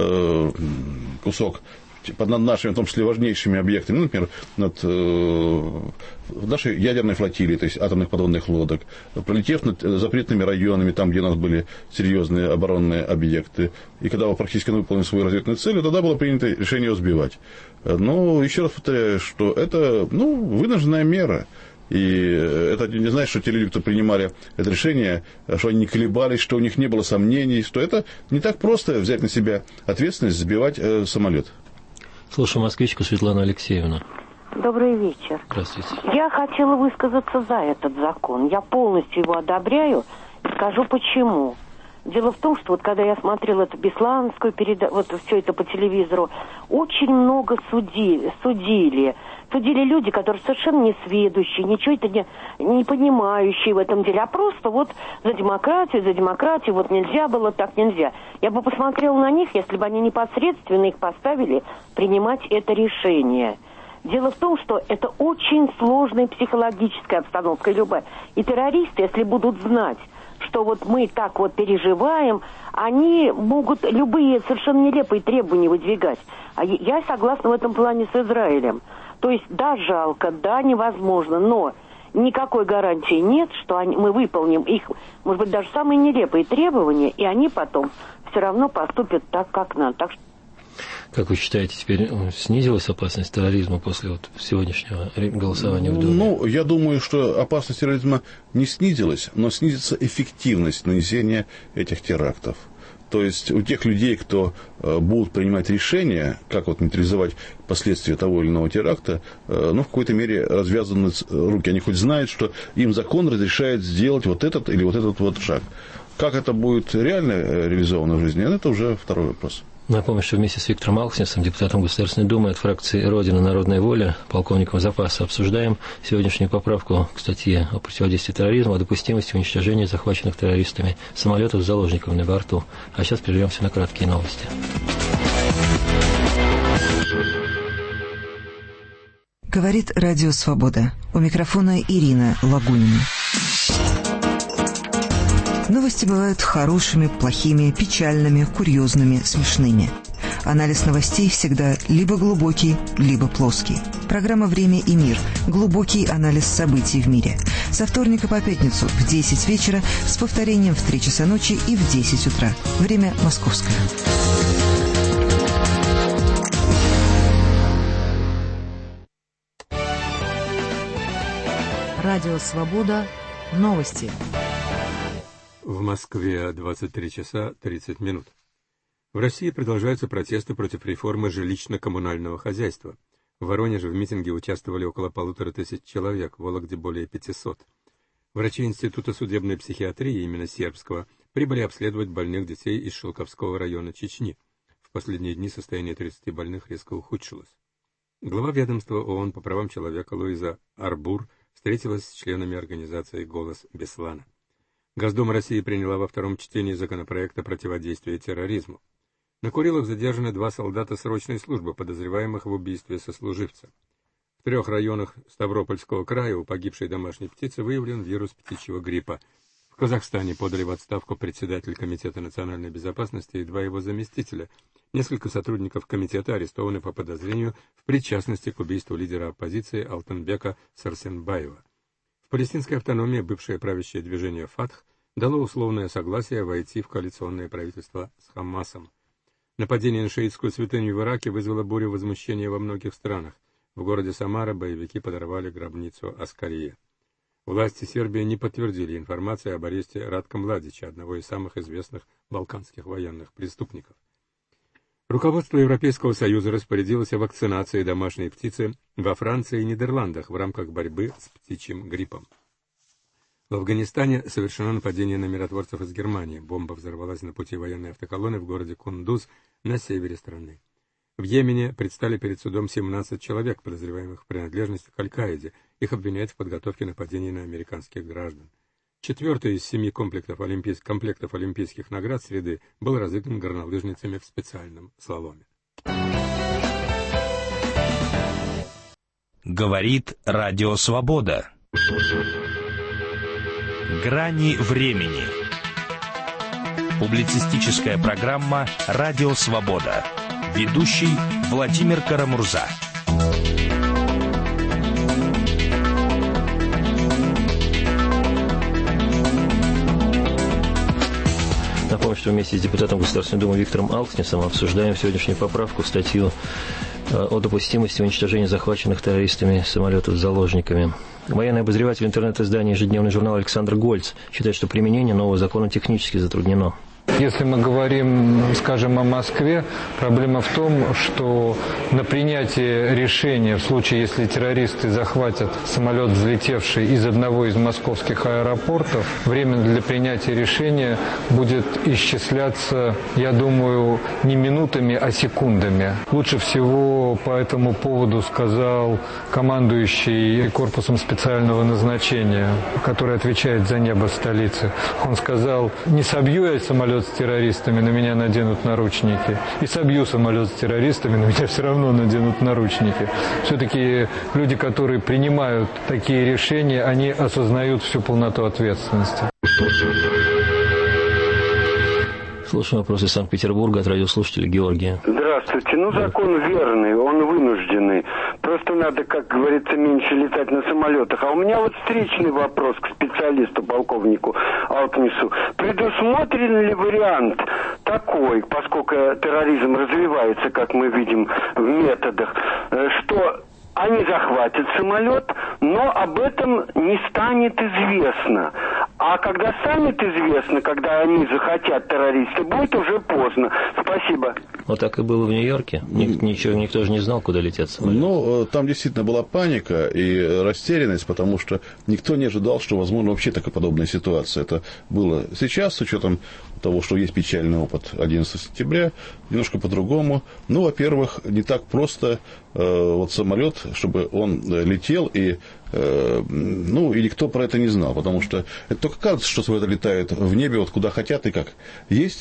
[SPEAKER 10] кусок над нашими, в том числе, важнейшими объектами, ну, например, над э, нашей ядерной флотилией, то есть атомных подводных лодок, пролетев над запретными районами, там, где у нас были серьезные оборонные объекты, и когда он практически выполнил свою разведную цель, тогда было принято решение его сбивать. Но, еще раз повторяю, что это, ну, вынужденная мера. И это не значит, что те люди, кто принимали это решение, что они не колебались, что у них не было сомнений, что это не так просто взять на себя ответственность сбивать э, самолет.
[SPEAKER 9] Слушаю москвичку Светлану Алексеевну.
[SPEAKER 20] Добрый вечер.
[SPEAKER 9] Здравствуйте.
[SPEAKER 20] Я хотела высказаться за этот закон. Я полностью его одобряю и скажу почему. Дело в том, что вот когда я смотрела эту беслановскую передачу, вот все это по телевизору, очень много судили, судили. Судили люди, которые совершенно не сведущие, ничего это не, не понимающие в этом деле, а просто вот за демократию, за демократию, вот нельзя было, так нельзя. Я бы посмотрела на них, если бы они непосредственно их поставили принимать это решение. Дело в том, что это очень сложная психологическая обстановка, любая. И террористы, если будут знать, что вот мы так вот переживаем, они могут любые совершенно нелепые требования выдвигать. А я согласна в этом плане с Израилем. То есть, да, жалко, да, невозможно, но никакой гарантии нет, что они, мы выполним их, может быть, даже самые нелепые требования, и они потом все равно поступят так, как надо. Так что...
[SPEAKER 9] Как вы считаете, теперь снизилась опасность терроризма после вот сегодняшнего голосования в Думе?
[SPEAKER 10] Ну, я думаю, что опасность терроризма не снизилась, но снизится эффективность нанесения этих терактов. То есть у тех людей, кто э, будут принимать решения, как вот нейтрализовать последствия того или иного теракта, э, ну, в какой-то мере развязаны руки. Они хоть знают, что им закон разрешает сделать вот этот или вот этот вот шаг. Как это будет реально реализовано в жизни, это уже второй вопрос.
[SPEAKER 9] Напомню, что вместе с Виктором Алкснесом, депутатом Государственной Думы от фракции «Родина. Народная воля», полковником запаса, обсуждаем сегодняшнюю поправку к статье о противодействии терроризму, о допустимости уничтожения захваченных террористами самолетов с заложниками на борту. А сейчас прервемся на краткие новости.
[SPEAKER 21] Говорит Радио Свобода. У микрофона Ирина Лагунина. Новости бывают хорошими, плохими, печальными, курьезными, смешными. Анализ новостей всегда либо глубокий, либо плоский. Программа «Время и мир». Глубокий анализ событий в мире. Со вторника по пятницу в десять вечера с повторением в три часа ночи и в десять утра. Время московское.
[SPEAKER 1] Радио «Свобода». Новости.
[SPEAKER 2] В Москве двадцать три часа тридцать минут. В России продолжаются протесты против реформы жилищно-коммунального хозяйства. В Воронеже в митинге участвовали около полутора тысяч человек, в Вологде более пятисот. Врачи Института судебной психиатрии имени Сербского прибыли обследовать больных детей из Шелковского района Чечни. В последние дни состояние тридцати больных резко ухудшилось. Глава ведомства ООН по правам человека Луиза Арбур встретилась с членами организации «Голос Беслана». Госдума России приняла во втором чтении законопроект о противодействии терроризму. На Курилах задержаны два солдата срочной службы, подозреваемых в убийстве сослуживца. В трех районах Ставропольского края у погибшей домашней птицы выявлен вирус птичьего гриппа. В Казахстане подали в отставку председатель Комитета национальной безопасности и два его заместителя. Несколько сотрудников комитета арестованы по подозрению в причастности к убийству лидера оппозиции Алтынбека Сарсенбаева. В палестинской автономии бывшее правящее движение «Фатх» дало условное согласие войти в коалиционное правительство с Хамасом. Нападение на шиитскую святыню в Ираке вызвало бурю возмущения во многих странах. В городе Самара боевики подорвали гробницу Аскария. Власти Сербии не подтвердили информацию об аресте Радка Младича, одного из самых известных балканских военных преступников. Руководство Европейского Союза распорядилось о вакцинации домашней птицы во Франции и Нидерландах в рамках борьбы с птичьим гриппом. В Афганистане совершено нападение на миротворцев из Германии. Бомба взорвалась на пути военной автоколонны в городе Кундуз на севере страны. В Йемене предстали перед судом семнадцать человек, подозреваемых в принадлежности к Аль-Каиде. Их обвиняют в подготовке нападений на американских граждан. Четвертый из семи комплектов, олимпийс... комплектов олимпийских наград среды был разыгран горнолыжницами в специальном слаломе.
[SPEAKER 8] Говорит Радио Свобода. Грани времени. Публицистическая программа «Радио Свобода». Ведущий Владимир Карамурза.
[SPEAKER 9] Напомню, что вместе с депутатом Государственной Думы Виктором Алкснисом обсуждаем сегодняшнюю поправку в статью о допустимости уничтожения захваченных террористами самолетов с заложниками. Военный обозреватель интернет-издания «Ежедневный журнал» Александр Гольц считает, что применение нового закона технически затруднено.
[SPEAKER 22] Если мы говорим, скажем, о Москве, проблема в том, что на принятие решения в случае, если террористы захватят самолет, взлетевший из одного из московских аэропортов, время для принятия решения будет исчисляться, я думаю, не минутами, а секундами. Лучше всего по этому поводу сказал командующий корпусом специального назначения, который отвечает за небо столицы. Он сказал: не собью я самолет с террористами, на меня наденут наручники. И собью самолет с террористами, на меня все равно наденут наручники. Все-таки люди, которые принимают такие решения, они осознают всю полноту ответственности.
[SPEAKER 9] Слушаем вопросы из Санкт-Петербурга от радиослушателя Георгия.
[SPEAKER 23] Здравствуйте. Ну, закон верный, он вынужденный. Просто надо, как говорится, меньше летать на самолетах. А у меня вот встречный вопрос к специалисту, полковнику Алкнису. Предусмотрен ли вариант такой, поскольку терроризм развивается, как мы видим в методах, что они захватят самолет, но об этом не станет известно. А когда станет известно, когда они захотят, террористы, будет уже поздно. Спасибо.
[SPEAKER 9] Вот так и было в Нью-Йорке. Ничего, никто же не знал, куда летят самолеты.
[SPEAKER 10] Ну, там действительно была паника и растерянность, потому что никто не ожидал, что возможно вообще такая подобная ситуация. Это было сейчас, с учетом того, что есть печальный опыт одиннадцатого сентября, немножко по-другому. Ну, во-первых, не так просто э, вот самолет, чтобы он летел, и, э, ну, и никто про это не знал, потому что это только кажется, что самолеты летают в небе, вот куда хотят и как. Есть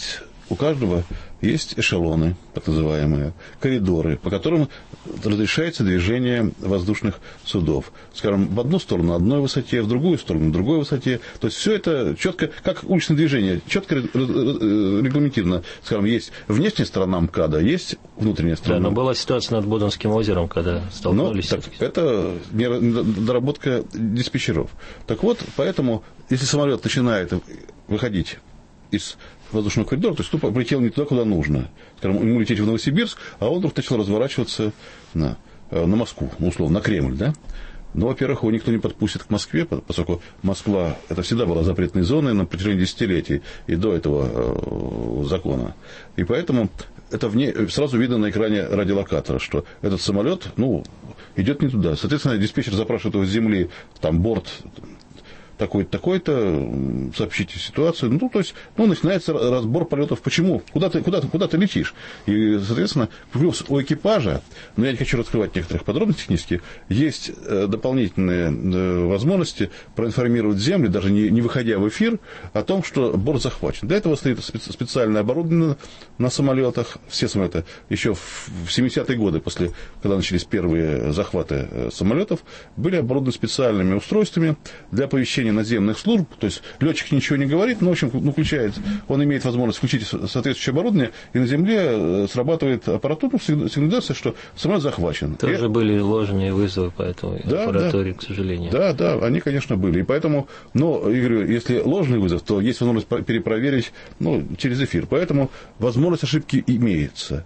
[SPEAKER 10] у каждого есть эшелоны, так называемые, коридоры, по которым разрешается движение воздушных судов. Скажем, в одну сторону на одной высоте, в другую сторону на другой высоте. То есть все это четко, как уличное движение, четко регламентировано. Скажем, есть внешняя сторона МКАДа, есть внутренняя сторона.
[SPEAKER 9] Да, но была ситуация над Боденским озером, когда столкнулись.
[SPEAKER 10] Но, так, это доработка диспетчеров. Так вот, поэтому, если самолет начинает выходить из воздушного коридора, то есть тупо полетел не туда, куда нужно. Скажем, ему лететь в Новосибирск, а он вдруг начал разворачиваться на, на Москву, ну, условно, на Кремль, да? Ну, во-первых, его никто не подпустит к Москве, поскольку Москва, это всегда была запретной зоной на протяжении десятилетий и до этого э, закона. И поэтому это вне, сразу видно на экране радиолокатора, что этот самолет, ну, идет не туда. Соответственно, диспетчер запрашивает его с земли, там, борт такой-то, такой-то, сообщите ситуацию. Ну, то есть, ну, начинается разбор полетов. Почему? Куда ты, куда ты, куда ты летишь? И, соответственно, плюс у экипажа, но я не хочу раскрывать некоторых подробностей технических, есть дополнительные возможности проинформировать землю, даже не, не выходя в эфир, о том, что борт захвачен. Для этого стоит специальное оборудование на самолетах. Все самолеты еще в семидесятые годы, после, когда начались первые захваты самолетов, были оборудованы специальными устройствами для оповещения наземных служб, то есть летчик ничего не говорит, но, в общем, ну, включает, он имеет возможность включить соответствующее оборудование, и на земле срабатывает аппаратура, сигнализация, что самолет захвачен.
[SPEAKER 9] Тоже и... были ложные вызовы по этой да, аппаратуре, да, к сожалению.
[SPEAKER 10] Да, да, они, конечно, были. И поэтому, но, я говорю, если ложный вызов, то есть возможность перепроверить, ну, через эфир. Поэтому возможность ошибки имеется.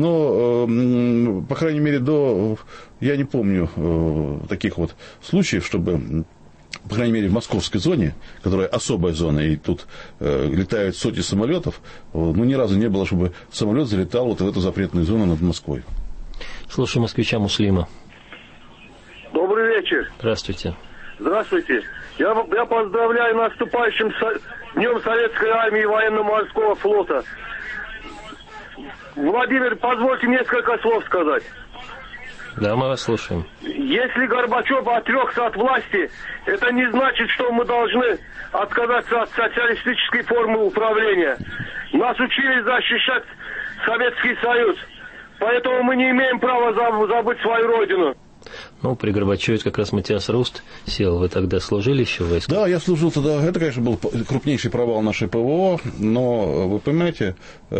[SPEAKER 10] Но, э, по крайней мере, до, я не помню э, таких вот случаев, чтобы... по крайней мере, в московской зоне, которая особая зона, и тут э, летают сотни самолетов, э, ну, ни разу не было, чтобы самолет залетал вот в эту запретную зону над Москвой.
[SPEAKER 9] Слушаю москвича Муслима.
[SPEAKER 3] Добрый вечер.
[SPEAKER 9] Здравствуйте.
[SPEAKER 3] Здравствуйте. Я, я поздравляю наступающим со, Днем Советской Армии и Военно-Морского флота. Владимир, позвольте несколько слов сказать.
[SPEAKER 9] Да, мы вас слушаем.
[SPEAKER 3] Если Горбачев отрекся от власти, это не значит, что мы должны отказаться от социалистической формы управления. Нас учили защищать Советский Союз, поэтому мы не имеем права забыть свою родину.
[SPEAKER 9] Ну, при Горбачеве как раз Матиас Руст сел. Вы тогда служили еще в войсках?
[SPEAKER 10] Да, я служил тогда. Это, конечно, был крупнейший провал нашей ПВО, но, вы понимаете,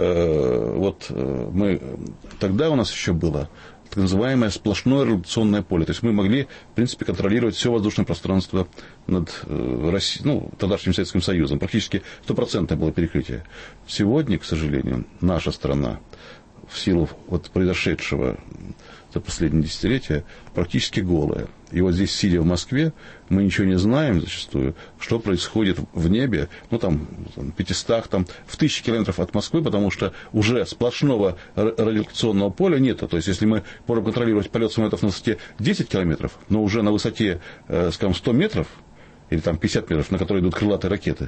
[SPEAKER 10] э, вот мы... Тогда у нас еще было так называемое сплошное радиационное поле. То есть мы могли, в принципе, контролировать все воздушное пространство над Россией, ну, тогдашним Советским Союзом. Практически стопроцентное было перекрытие. Сегодня, к сожалению, наша страна в силу вот произошедшего за последние десятилетия практически голая. И вот здесь, сидя в Москве, мы ничего не знаем зачастую, что происходит в небе, ну, там, в пятистах, там, в тысячи километров от Москвы, потому что уже сплошного радиационного поля нет. То есть, если мы можем контролировать полет самолетов на высоте десять километров, но уже на высоте, скажем, сто метров, или там пятьдесят метров, на которые идут крылатые ракеты,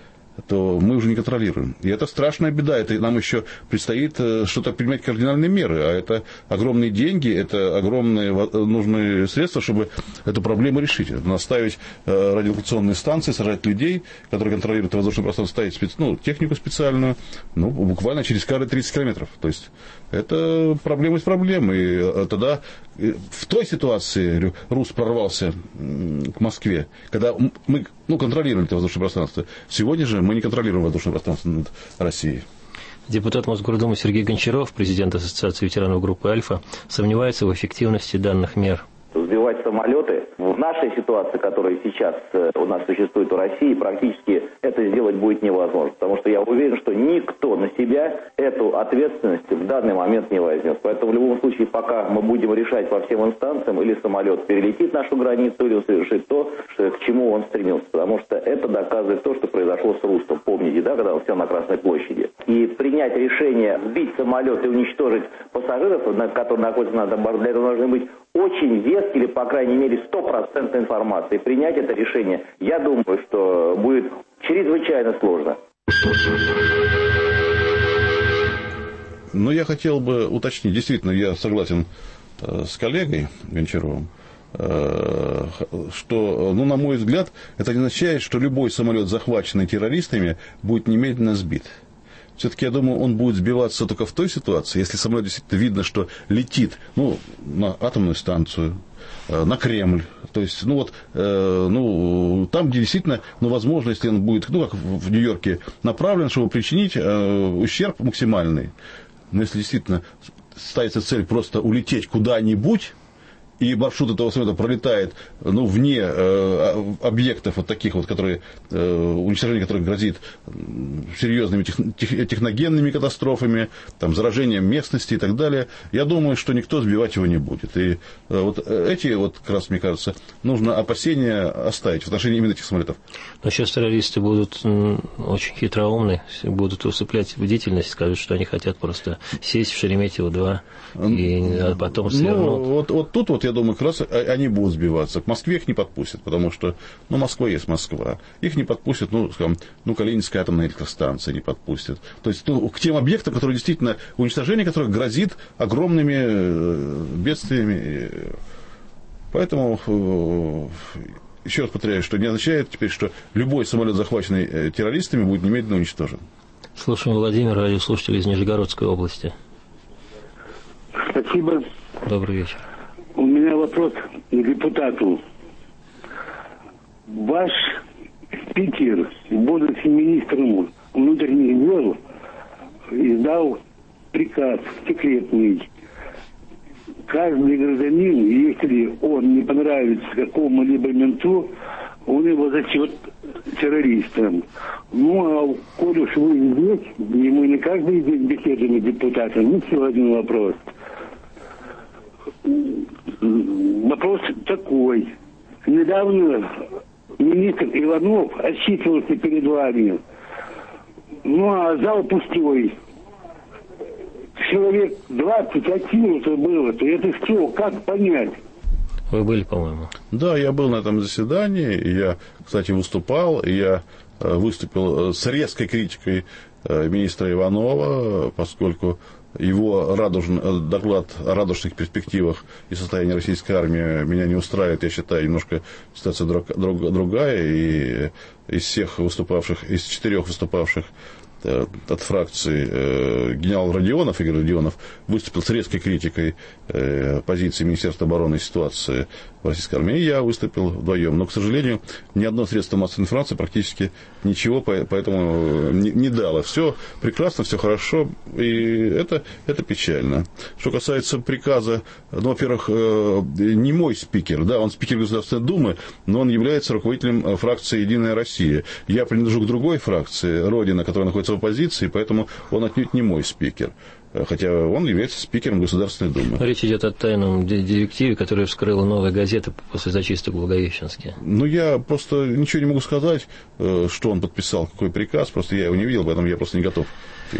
[SPEAKER 10] то мы уже не контролируем. И это страшная беда. Это нам еще предстоит что-то принимать кардинальные меры. А это огромные деньги, это огромные нужные средства, чтобы эту проблему решить. Наставить радиолокационные станции, сажать людей, которые контролируют воздушное пространство, ставить спец... ну, технику специальную, ну, буквально через каждые тридцать километров. То есть это проблема из проблем. И тогда в той ситуации Рус прорвался к Москве, когда мы, ну, контролировали это воздушное пространство. Сегодня же мы не контролируем воздушное пространство над Россией.
[SPEAKER 9] Депутат Мосгордумы Сергей Гончаров, президент Ассоциации ветеранов группы «Альфа», сомневается в эффективности данных мер.
[SPEAKER 4] Сбивать самолеты в нашей ситуации, которая сейчас у нас существует в России, практически это сделать будет невозможно. Потому что я уверен, что никто на себя эту ответственность в данный момент не возьмет. Поэтому в любом случае, пока мы будем решать по всем инстанциям, или самолет перелетит нашу границу, или он совершит то, что, к чему он стремился. Потому что это доказывает то, что произошло с Рустом. Помните, да, когда он сел на Красной площади. И принять решение сбить самолет и уничтожить пассажиров, которые находятся на борту, для этого должны быть очень веские, или, по крайней мере, стопроцентной информации. Принять это решение, я думаю, что будет чрезвычайно сложно.
[SPEAKER 10] Ну, я хотел бы уточнить, действительно, я согласен э, с коллегой Гончаровым, э, что, ну, на мой взгляд, это не означает, что любой самолет, захваченный террористами, будет немедленно сбит. все-таки, я думаю, он будет сбиваться только в той ситуации, если самолет действительно видно, что летит, ну, на атомную станцию, на Кремль. То есть, ну вот, э, ну, там, где действительно, ну, возможно, если он будет, ну, как в Нью-Йорке, направлен, чтобы причинить э, ущерб максимальный. Но если действительно ставится цель просто улететь куда-нибудь, и маршрут этого самолета пролетает, ну, вне э, объектов вот таких вот, которые, э, уничтожение которых грозит серьезными тех, тех, техногенными катастрофами, там, заражением местности и так далее, я думаю, что никто сбивать его не будет. И э, вот эти, вот, как раз, мне кажется, нужно опасения оставить в отношении именно этих самолетов.
[SPEAKER 9] Но сейчас террористы будут очень хитроумны, будут усыплять бдительность, скажут, что они хотят просто сесть в Шереметьево-два и а потом свернут.
[SPEAKER 10] Ну, вот, вот тут вот я думаю, как раз они будут сбиваться. К Москве их не подпустят, потому что, ну, Москва есть Москва. Их не подпустят, ну, скажем, ну, Калининская атомная электростанция не подпустят. То есть, ну, к тем объектам, которые действительно, уничтожение которых грозит огромными бедствиями. Поэтому, еще раз повторяю, что не означает теперь, что любой самолет, захваченный террористами, будет немедленно уничтожен.
[SPEAKER 9] Слушаем Владимир, радиослушатель из Нижегородской области.
[SPEAKER 5] Спасибо.
[SPEAKER 9] Добрый вечер.
[SPEAKER 5] У меня вопрос к депутату. Ваш спикер, будучи министром внутренних дел, издал приказ секретный. Каждый гражданин, если он не понравится какому-либо менту, он его зачет террористом. Ну, а коль уж вы здесь, и мы не каждый день беседуем с депутатом, еще один вопрос. Вопрос такой. Недавно министр Иванов отчитывался перед вами. Ну, а зал пустой. Человек двадцать отчитывался было. То это что, как понять?
[SPEAKER 9] Вы были, по-моему.
[SPEAKER 10] Да, я был на этом заседании. И я, кстати, выступал. И я выступил с резкой критикой министра Иванова, поскольку его радужный, доклад о радужных перспективах и состоянии российской армии меня не устраивает. Я считаю, немножко ситуация друг, друг, другая. И из всех выступавших, из четырех выступавших от фракции генерал Родионов, Игорь Родионов, выступил с резкой критикой позиции Министерства обороны и ситуации в российской армии. И я выступил вдвоем. Но, к сожалению, ни одно средство массовой информации практически ничего поэтому не, не дало. Все прекрасно, все хорошо, и это, это печально. Что касается приказа, ну, во-первых, не мой спикер, да, он спикер Государственной Думы, но он является руководителем фракции «Единая Россия». Я принадлежу к другой фракции, Родина, которая находится в оппозиции, поэтому он отнюдь не мой спикер. Хотя он является спикером Государственной Думы.
[SPEAKER 9] Речь идет о тайном директиве, которую вскрыла «Новая газета» после зачисток в Благовещенске.
[SPEAKER 10] Ну, я просто ничего не могу сказать, что он подписал, какой приказ, просто я его не видел, поэтому я просто не готов.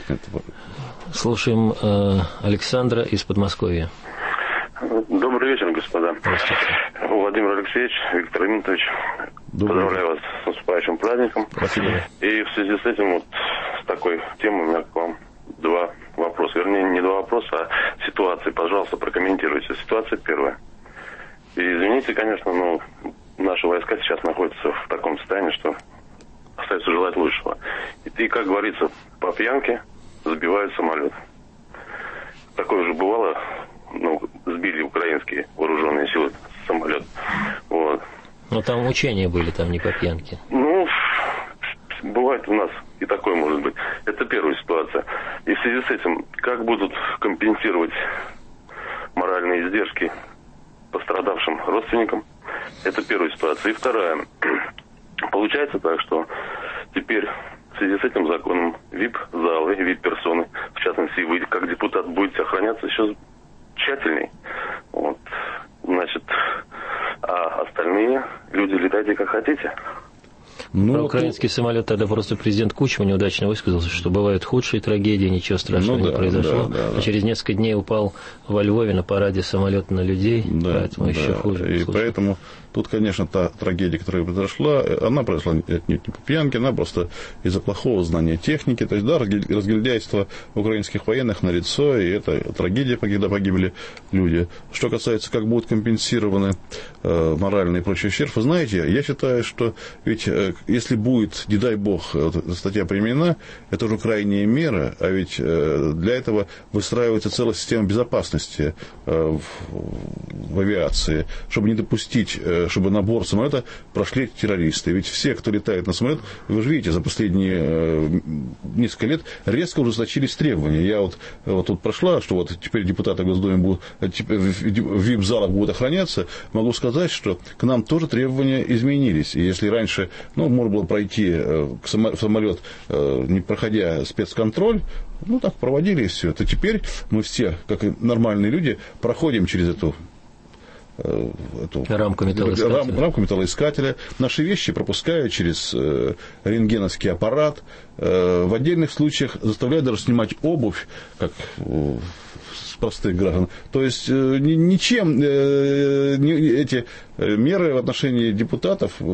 [SPEAKER 9] Слушаем э, Александра из Подмосковья.
[SPEAKER 11] Добрый вечер, господа.
[SPEAKER 9] Здравствуйте.
[SPEAKER 11] Владимир Алексеевич, Виктор Имитович, поздравляю вас с наступающим праздником.
[SPEAKER 10] Спасибо.
[SPEAKER 11] И в связи с этим, вот с такой темой, у меня к вам два вопроса. Вернее, не два вопроса, а ситуации. Пожалуйста, прокомментируйте. Ситуация первая. И извините, конечно, но наши войска сейчас находятся в таком состоянии, что остается желать лучшего. И, как говорится, по пьянке сбивают самолет. Такое же бывало, ну, сбили украинские вооруженные силы самолет. Вот.
[SPEAKER 9] Но там учения были, там не по пьянке.
[SPEAKER 11] Ну, бывает у нас и такое может быть. Это первая ситуация. И в связи с этим, как будут компенсировать моральные издержки пострадавшим родственникам? Это первая ситуация. И вторая. Получается так, что теперь в связи с этим законом ви ай пи-залы, ви ай пи-персоны, в частности, вы как депутат будете охраняться еще тщательней. Вот. Значит, а остальные люди летайте как хотите.
[SPEAKER 9] Ну, Про украинский то... самолет тогда просто президент Кучма неудачно высказался, что бывают худшие трагедии, ничего страшного ну, да, не произошло. Да, да, да. А через несколько дней упал во Львове на параде самолет на людей, да, поэтому да. еще хуже.
[SPEAKER 10] И слушай. Поэтому тут, конечно, та трагедия, которая произошла, она произошла отнюдь не по пьянке, она просто из-за плохого знания техники. То есть, да, разгильдяйство украинских военных налицо, и это трагедия, когда погибли люди. Что касается, как будут компенсированы э, моральные и прочие ущерб, вы знаете, я считаю, что ведь э, если будет, не дай бог, эта статья применена, это уже крайняя мера, а ведь для этого выстраивается целая система безопасности в, в авиации, чтобы не допустить, чтобы на борт самолета прошли террористы. Ведь все, кто летает на самолет, вы же видите, за последние несколько лет резко ужесточились требования. Я вот, вот тут прошла, что вот теперь депутаты в Госдуме будут, в вип-залах будут охраняться, могу сказать, что к нам тоже требования изменились. И если раньше, ну, можно было пройти в самолет, не проходя спецконтроль, ну, так проводили и все, то теперь мы все, как и нормальные люди, проходим через эту Эту,
[SPEAKER 9] рамку металлоискателя.
[SPEAKER 10] Рам, рамку металлоискателя. Наши вещи пропускают через э, рентгеновский аппарат. Э, в отдельных случаях заставляют даже снимать обувь, как э, с простых граждан. То есть э, ничем э, не, эти меры в отношении депутатов э,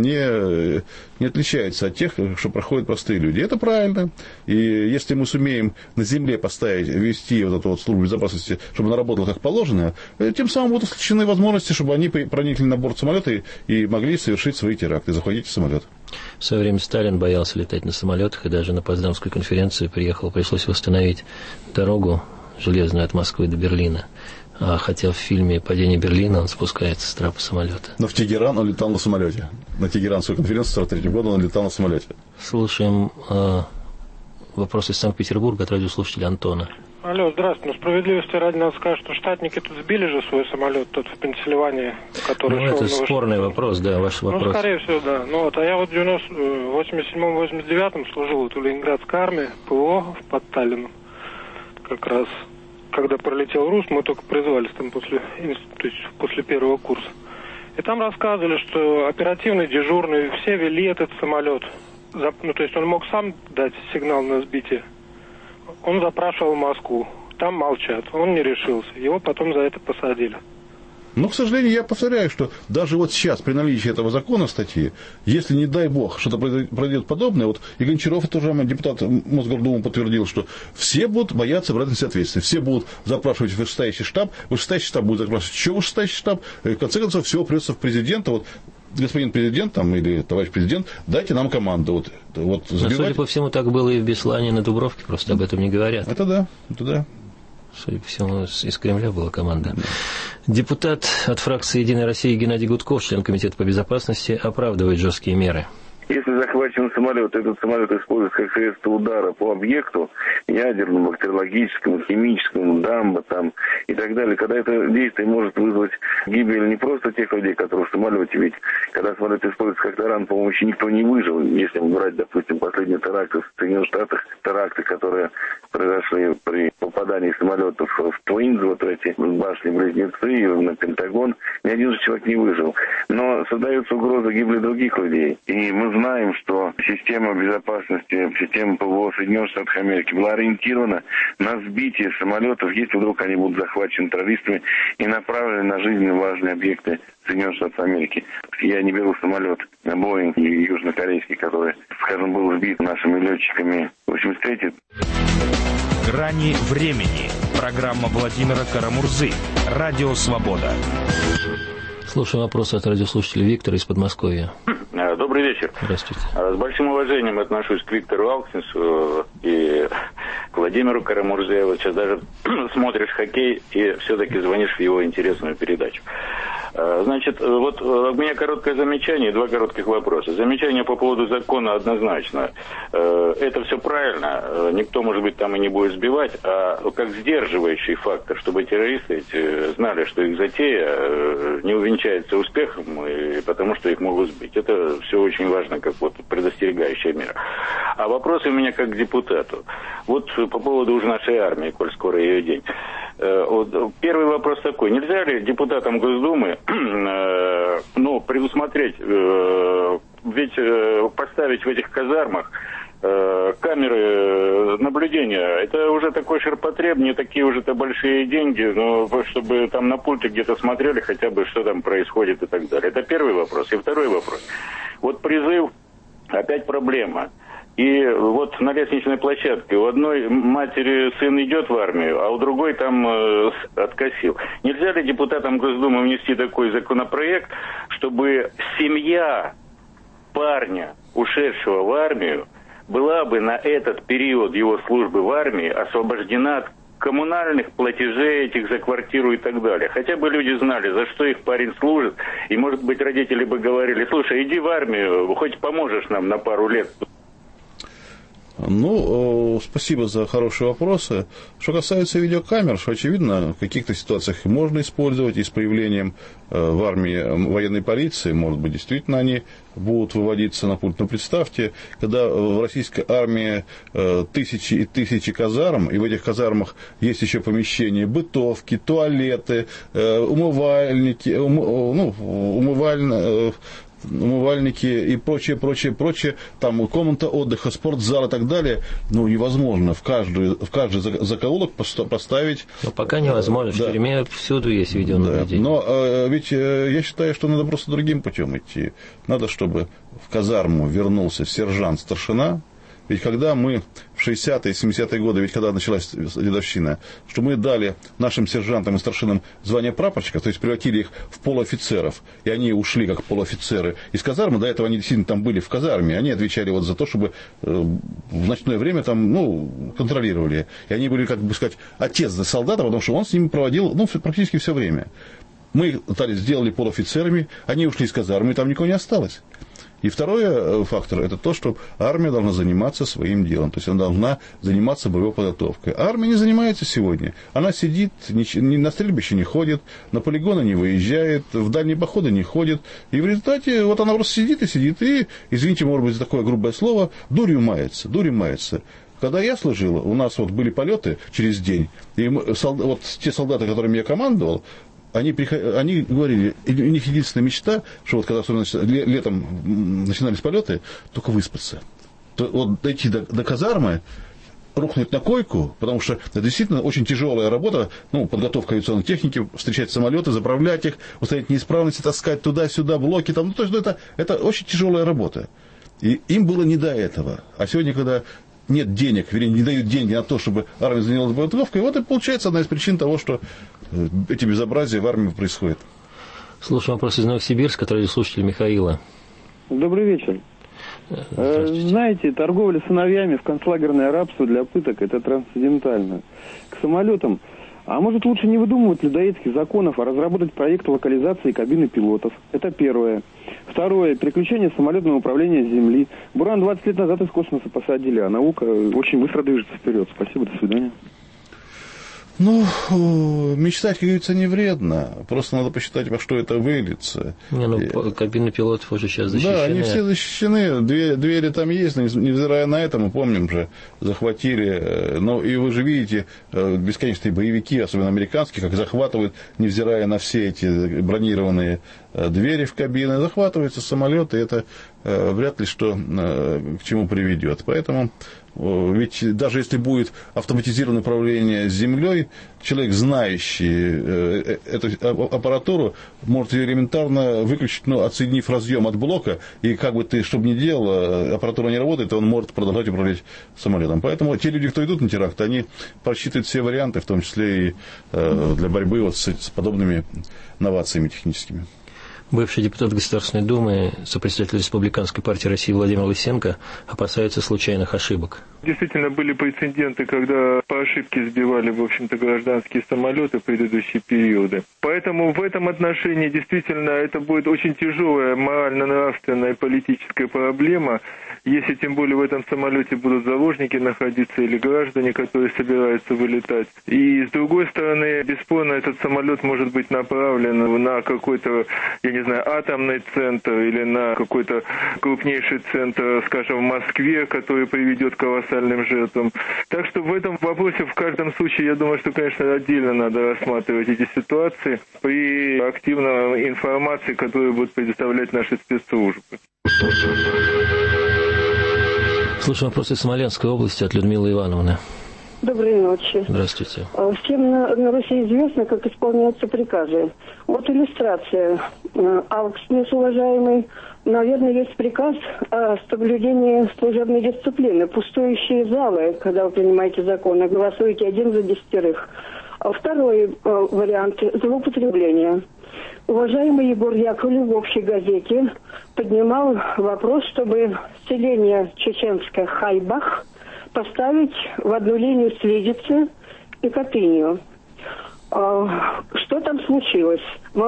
[SPEAKER 10] не, не отличаются от тех, что проходят простые люди. Это правильно. И если мы сумеем на земле поставить, ввести вот эту вот службу безопасности, чтобы она работала как положено, тем самым будут исключены возможности, чтобы они проникли на борт самолета и, и могли совершить свои теракты, захватить самолет.
[SPEAKER 9] В свое время Сталин боялся летать на самолетах, и даже на Потсдамскую конференцию приехал, пришлось восстановить дорогу железную от Москвы до Берлина. А хотя в фильме «Падение Берлина» он спускается с трапа самолета.
[SPEAKER 10] Но в Тегеран он летал на самолете. На Тегеранскую конференцию сорок третьего года он летал на самолете.
[SPEAKER 9] Слушаем э, вопрос из Санкт-Петербурга от радиослушателя Антона.
[SPEAKER 6] Алло, здравствуйте. Ну, справедливости ради надо сказать, что штатники тут сбили же свой самолет, тот в Пенсильвании, который
[SPEAKER 9] ну,
[SPEAKER 6] шел...
[SPEAKER 9] это
[SPEAKER 6] на
[SPEAKER 9] спорный
[SPEAKER 6] Вашингтон.
[SPEAKER 9] Вопрос, да, ваш вопрос.
[SPEAKER 6] Ну, скорее всего, да. Ну, вот, а я вот в восемьдесят седьмом — восемьдесят девятом служил вот в Ленинградской армии, ПВО под Таллином. Как раз, когда пролетел РУС, мы только призвались там после, то есть после первого курса. И там рассказывали, что оперативный дежурный, все вели этот самолет. Ну, то есть он мог сам дать сигнал на сбитие. Он запрашивал Москву. Там молчат. Он не решился. Его потом за это посадили.
[SPEAKER 10] Но, к сожалению, я повторяю, что даже вот сейчас, при наличии этого закона статьи, если, не дай бог, что-то произойдет подобное, вот и Гончаров, это уже депутат Мосгордумы, подтвердил, что все будут бояться брать на себя ответственность. Все будут запрашивать вышестоящий штаб, вышестоящий штаб будет запрашивать еще вышестоящий штаб, и в конце концов все придется в президента. Вот, господин президент там, или товарищ президент, дайте нам команду. Вот, вот,
[SPEAKER 9] забивать... Но, судя по всему, так было и в Беслане, и на Дубровке, просто об этом не говорят.
[SPEAKER 10] Это да, это да.
[SPEAKER 9] Судя по всему, из Кремля была команда. Депутат от фракции «Единая Россия» Геннадий Гудков, член Комитета по безопасности, оправдывает жесткие меры.
[SPEAKER 11] Если захвачен самолет, этот самолет используется как средство удара по объекту, ядерному, бактериологическому, химическому, дамба там и так далее, когда это действие может вызвать гибель не просто тех людей, которые в самолете, ведь когда самолет используется как таран, по-моему, еще никто не выжил. Если брать, допустим, последние теракты в Соединенных Штатах, теракты, которые произошли при попадании самолетов в Твинс, вот эти башни-близнецы, на Пентагон, ни один же человек не выжил. Но создается угроза гибели других людей. И мы знаем, что система безопасности, система ПВО Соединенных Штатов Америки была ориентирована на сбитие самолетов, если вдруг они будут захвачены террористами и направлены на жизненно важные объекты Соединенных Штатов Америки. Я не беру самолет Боинг южнокорейский, который, скажем, был сбит нашими летчиками в восемьдесят третьем.
[SPEAKER 8] «Грани времени». Программа Владимира Карамурзы. Радио «Свобода».
[SPEAKER 9] Слушаем вопрос от радиослушателя Виктора из Подмосковья.
[SPEAKER 7] Добрый вечер.
[SPEAKER 9] Здравствуйте.
[SPEAKER 7] С большим уважением отношусь к Виктору Алксенсу и к Владимиру Карамурзе. Вот сейчас даже смотришь хоккей и все-таки звонишь в его интересную передачу. Значит, вот у меня короткое замечание и два коротких вопроса. Замечание по поводу закона однозначно. Это все правильно. Никто, может быть, там и не будет сбивать, а как сдерживающий фактор, чтобы террористы эти знали, что их затея не увенчается успехом, и потому что их могут сбить. Это все очень важно, как вот предостерегающая мера. А вопросы у меня как к депутату. Вот по поводу уже нашей армии, коль скоро ее день. Вот, первый вопрос такой. Нельзя ли депутатам Госдумы э, ну, предусмотреть, э, ведь э, поставить в этих казармах э, камеры наблюдения? Это уже такой ширпотреб, не такие уже-то большие деньги, но чтобы там на пульте где-то смотрели хотя бы, что там происходит и так далее. Это первый вопрос. И второй вопрос. Вот призыв, опять проблема. И вот на лестничной площадке у одной матери сын идет в армию, а у другой там э, откосил. Нельзя ли депутатам Госдумы внести такой законопроект, чтобы семья парня, ушедшего в армию, была бы на этот период его службы в армии освобождена от коммунальных платежей этих за квартиру и так далее. Хотя бы люди знали, за что их парень служит, и, может быть, родители бы говорили: слушай, иди в армию, хоть поможешь нам на пару лет.
[SPEAKER 10] Ну, спасибо за хорошие вопросы. Что касается видеокамер, что, очевидно, в каких-то ситуациях их можно использовать, и с появлением в армии военной полиции, может быть, действительно они будут выводиться на пульт. Но представьте, когда в российской армии тысячи и тысячи казарм, и в этих казармах есть еще помещения, бытовки, туалеты, умывальники, ум, ну, умывальные... умывальники и прочее, прочее, прочее, там комната отдыха, спортзал и так далее, ну, невозможно в каждый, в каждый закоулок поставить...
[SPEAKER 9] Но пока невозможно, да. В тюрьме всюду есть видеонаблюдение. Да.
[SPEAKER 10] Но э, ведь э, я считаю, что надо просто другим путем идти. Надо, чтобы в казарму вернулся сержант-старшина. Ведь когда мы в шестидесятые, семидесятые годы, ведь когда началась дедовщина, что мы дали нашим сержантам и старшинам звание прапорщиков, то есть превратили их в полуофицеров, и они ушли как полуофицеры из казармы, до этого они действительно там были в казарме, они отвечали вот за то, чтобы э, в ночное время там, ну, контролировали. И они были, как бы сказать, отец солдата, потому что он с ними проводил, ну, практически все время. Мы их сделали полуофицерами, они ушли из казармы, и там никого не осталось. И второй фактор – это то, что армия должна заниматься своим делом. То есть она должна заниматься боевой подготовкой. Армия не занимается сегодня. Она сидит, на стрельбище не ходит, на полигоны не выезжает, в дальние походы не ходит. И в результате вот она просто сидит и сидит, и, извините, может быть, за такое грубое слово, дурью мается, дурью мается. Когда я служил, у нас вот были полеты через день, и мы, вот те солдаты, которыми я командовал, Они, они говорили, у них единственная мечта, что вот когда особенно летом начинались полеты, только выспаться. То, вот дойти до, до казармы, рухнуть на койку, потому что это действительно очень тяжелая работа, ну, подготовка авиационной техники, встречать самолеты, заправлять их, устранять неисправности, таскать туда-сюда, блоки, там, ну, то есть это, это очень тяжелая работа. И им было не до этого. А сегодня, когда нет денег, вернее, не дают деньги на то, чтобы армия занялась подготовкой, вот и получается одна из причин того, что эти безобразия в армии происходят.
[SPEAKER 9] Слушаем вопрос из Новосибирска, от радиослушателя Михаила.
[SPEAKER 12] Добрый вечер. Знаете, торговля сыновьями в концлагерное рабство для пыток – это трансцендентально. К самолетам. А может, лучше не выдумывать людоедских законов, а разработать проект локализации кабины пилотов? Это первое. Второе. Переключение самолетного управления с Земли. Буран двадцать лет назад из космоса посадили, а наука очень быстро движется вперед. Спасибо, до свидания.
[SPEAKER 10] Ну, мечтать, как говорится, не вредно. Просто надо посчитать, во что это выльется.
[SPEAKER 9] Не, ну, и... кабины пилотов уже сейчас защищены.
[SPEAKER 10] Да, они все защищены. Двери, двери там есть, но невзирая на это, мы помним же, захватили. Ну, и вы же видите, бесконечные боевики, особенно американские, как захватывают, невзирая на все эти бронированные двери в кабины, захватываются самолеты, и это вряд ли что к чему приведет. Поэтому... Ведь даже если будет автоматизированное управление с землей, человек, знающий эту аппаратуру, может ее элементарно выключить, ну, отсоединив разъем от блока, и как бы ты, чтобы ни делал, аппаратура не работает, он может продолжать управлять самолетом. Поэтому те люди, кто идут на теракт, они просчитывают все варианты, в том числе и для борьбы вот с подобными новациями техническими.
[SPEAKER 9] Бывший депутат Государственной Думы, сопредседатель Республиканской партии России Владимир Лысенко опасается случайных ошибок.
[SPEAKER 6] Действительно, были прецеденты, когда по ошибке сбивали, в общем-то, гражданские самолеты в предыдущие периоды. Поэтому в этом отношении действительно это будет очень тяжелая морально-нравственная и политическая проблема, если тем более в этом самолете будут заложники находиться или граждане, которые собираются вылетать. И с другой стороны, бесспорно, этот самолет может быть направлен на какой-то, я не знаю, атомный центр или на какой-то крупнейший центр, скажем, в Москве, который приведет к колоссальным жертвам. Так что в этом вопросе в каждом случае, я думаю, что, конечно, отдельно надо рассматривать эти ситуации при активной информации, которую будут предоставлять наши спецслужбы.
[SPEAKER 9] Слушаем вопрос из Смоленской области от Людмилы Ивановны.
[SPEAKER 13] Доброй ночи.
[SPEAKER 9] Здравствуйте.
[SPEAKER 13] Всем на, на Руси известно, как исполняются приказы. Вот иллюстрация. Алкснес, уважаемый, наверное, есть приказ о соблюдении служебной дисциплины. Пустующие залы, когда вы принимаете законы, голосуете один за десятерых. Второй вариант – злоупотребление. Уважаемый Егор Яковлев в «Общей газете» поднимал вопрос, чтобы селение чеченское Хайбах поставить в одну линию с Лидицы и Катынью. А, что там случилось?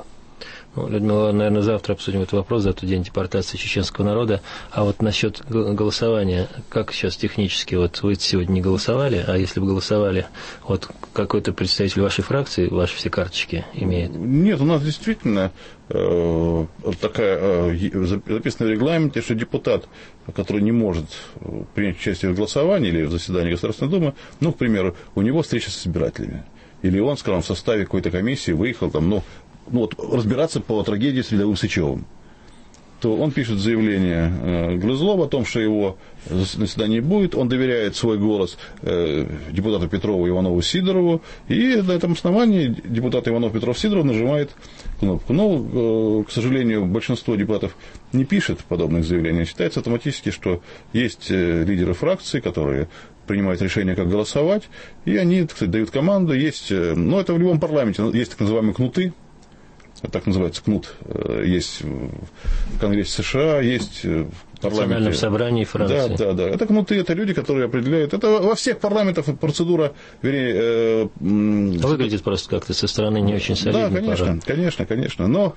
[SPEAKER 9] Ну, Людмила, наверное, завтра обсудим этот вопрос, за тот день депортации чеченского народа. А вот насчет голосования, как сейчас технически, вот вы сегодня не голосовали, а если бы голосовали, вот какой-то представитель вашей фракции ваши все карточки имеет?
[SPEAKER 10] Нет, у нас действительно э, такая э, записана в регламенте, что депутат, который не может принять участие в голосовании или в заседании Государственной Думы, ну, к примеру, у него встреча с избирателями, или он, скажем, в составе какой-то комиссии выехал там, ну, ну, вот, разбираться по трагедии с рядовым Сычевым, то он пишет заявление э, Глазлова о том, что его заседание будет, он доверяет свой голос э, депутату Петрову, Иванову, Сидорову, и на этом основании депутат Иванов, Петров, Сидоров нажимает кнопку. Но, э, к сожалению, большинство депутатов не пишет подобных заявлений. Считается автоматически, что есть э, лидеры фракций, которые принимают решение, как голосовать, и они, так сказать, дают команду. Есть, э, ну, это в любом парламенте, есть так называемые кнуты, так называется КНУТ, есть в Конгрессе США, есть в парламенте. В
[SPEAKER 9] Национальном собрании Франции.
[SPEAKER 10] Да, да, да. Это кнуты, это люди, которые определяют. Это во всех парламентах процедура, вернее... Э,
[SPEAKER 9] Выглядит просто как-то со стороны не очень солидно.
[SPEAKER 10] Да, конечно,
[SPEAKER 9] пора.
[SPEAKER 10] конечно, конечно. Но,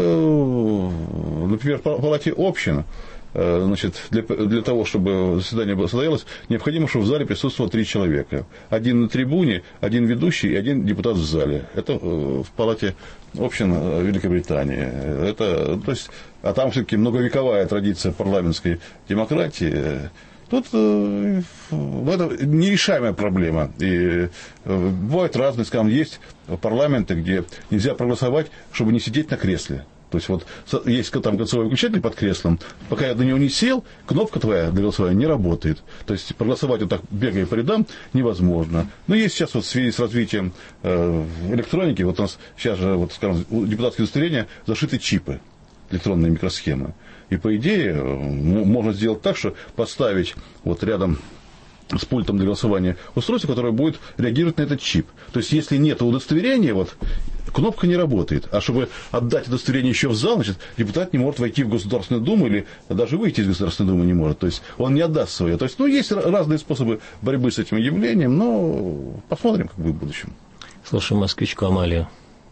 [SPEAKER 10] э, например, в Палате общин, значит, для, для того, чтобы заседание состоялось, необходимо, чтобы в зале присутствовало три человека. Один на трибуне, один ведущий и один депутат в зале. Это в Палате общин Великобритании. Это, то есть, а там все-таки многовековая традиция парламентской демократии. Тут э, это нерешаемая проблема. И э, бывают разные, скажем, есть парламенты, где нельзя проголосовать, чтобы не сидеть на кресле. То есть, вот есть там концевой выключатель под креслом, пока я до него не сел, кнопка твоя для голосования не работает. То есть, проголосовать вот так, бегая по рядам, невозможно. Но есть сейчас вот в связи с развитием э, электроники, вот у нас сейчас же, вот, скажем, у депутатских удостоверения зашиты чипы, электронные микросхемы. И, по идее, можно сделать так, что поставить вот рядом с пультом для голосования устройство, которое будет реагировать на этот чип. То есть, если нет удостоверения, вот, кнопка не работает. А чтобы отдать удостоверение еще в зал, значит, депутат не может войти в Государственную Думу или даже выйти из Государственной Думы не может. То есть, он не отдаст свое. То есть, ну, есть разные способы борьбы с этим явлением, но посмотрим, как будет в будущем.
[SPEAKER 9] Слушаем москвичку Амалию.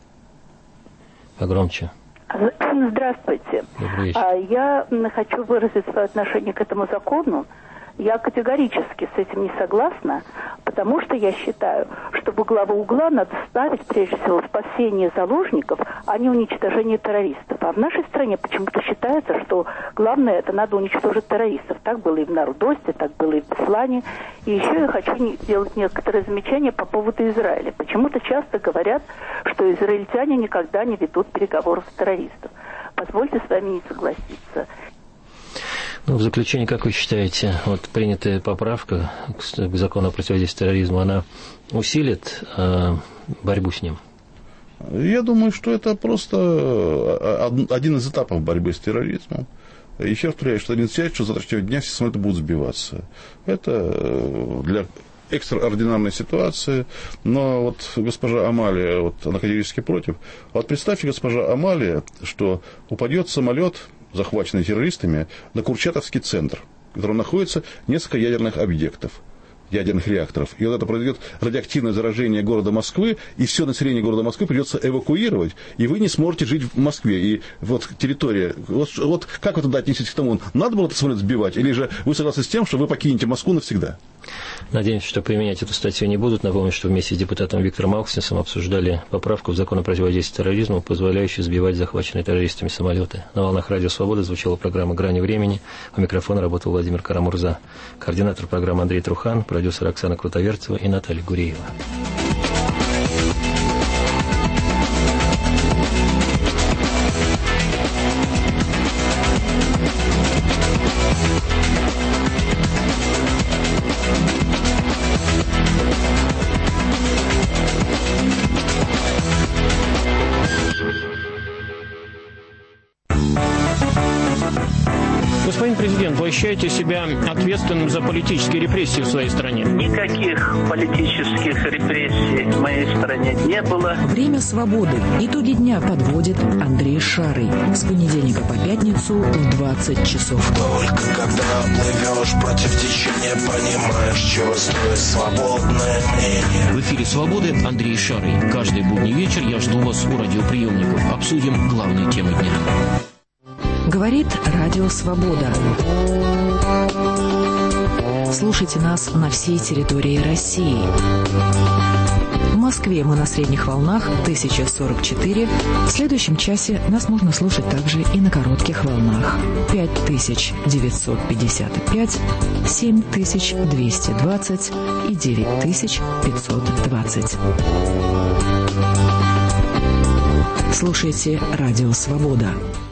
[SPEAKER 9] Погромче.
[SPEAKER 14] Здравствуйте.
[SPEAKER 9] Добрый вечер.
[SPEAKER 14] Я хочу выразить свое отношение к этому закону. Я категорически с этим не согласна, потому что я считаю, что во главу угла надо ставить, прежде всего, спасение заложников, а не уничтожение террористов. А в нашей стране почему-то считается, что главное, это надо уничтожить террористов. Так было и в Нордосте, так было и в Беслане. И еще я хочу сделать некоторые замечания по поводу Израиля. Почему-то часто говорят, что израильтяне никогда не ведут переговоров с террористами. Позвольте с вами не согласиться.
[SPEAKER 9] Ну, в заключение, как вы считаете, вот принятая поправка к закону о противодействии терроризму, она усилит э, борьбу с ним?
[SPEAKER 10] Я думаю, что это просто один из этапов борьбы с терроризмом. Еще раз повторяю, что это не означает, что с завтрашнего дня все самолеты будут сбиваться. Это для экстраординарной ситуации. Но вот госпожа Амалия, вот, она категорически против. А вот представьте, госпожа Амалия, что упадет самолет, захваченный террористами, на Курчатовский центр, в котором находится несколько ядерных объектов, ядерных реакторов. И вот это произойдет радиоактивное заражение города Москвы, и все население города Москвы придется эвакуировать, и вы не сможете жить в Москве. И вот территория... Вот, вот как вы тогда отнесетесь к тому, надо было этот самолет сбивать, или же вы согласны с тем, что вы покинете Москву навсегда?
[SPEAKER 9] Надеемся, что применять эту статью не будут. Напомню, что вместе с депутатом Виктором Алкснисом обсуждали поправку в закон о противодействии терроризму, позволяющую сбивать захваченные террористами самолеты. На волнах Радио Свобода звучала программа «Грани времени». У микрофона работал Владимир Карамурза. Координатор программы Андрей Трухан, продюсер Оксана Крутоверцева и Наталья Гуреева. Господин президент, вы ощущаете себя ответственным за политические репрессии в своей стране?
[SPEAKER 15] Никаких политических репрессий в моей стране не было.
[SPEAKER 1] Время свободы. Итоги дня подводит Андрей Шарый. С понедельника по пятницу в двадцать часов.
[SPEAKER 16] Только когда плывешь против течения, понимаешь, чего стоит свободное мнение.
[SPEAKER 9] В эфире «Свободы» Андрей Шарый. Каждый будний вечер я жду вас у радиоприемников. Обсудим главные темы дня.
[SPEAKER 1] Говорит Радио Свобода. Слушайте нас на всей территории России. В Москве мы на средних волнах тысяча сорок четыре. В следующем часе нас можно слушать также и на коротких волнах. пять тысяч девятьсот пятьдесят пять, семь тысяч двести двадцать и девять тысяч пятьсот двадцать. Слушайте Радио Свобода.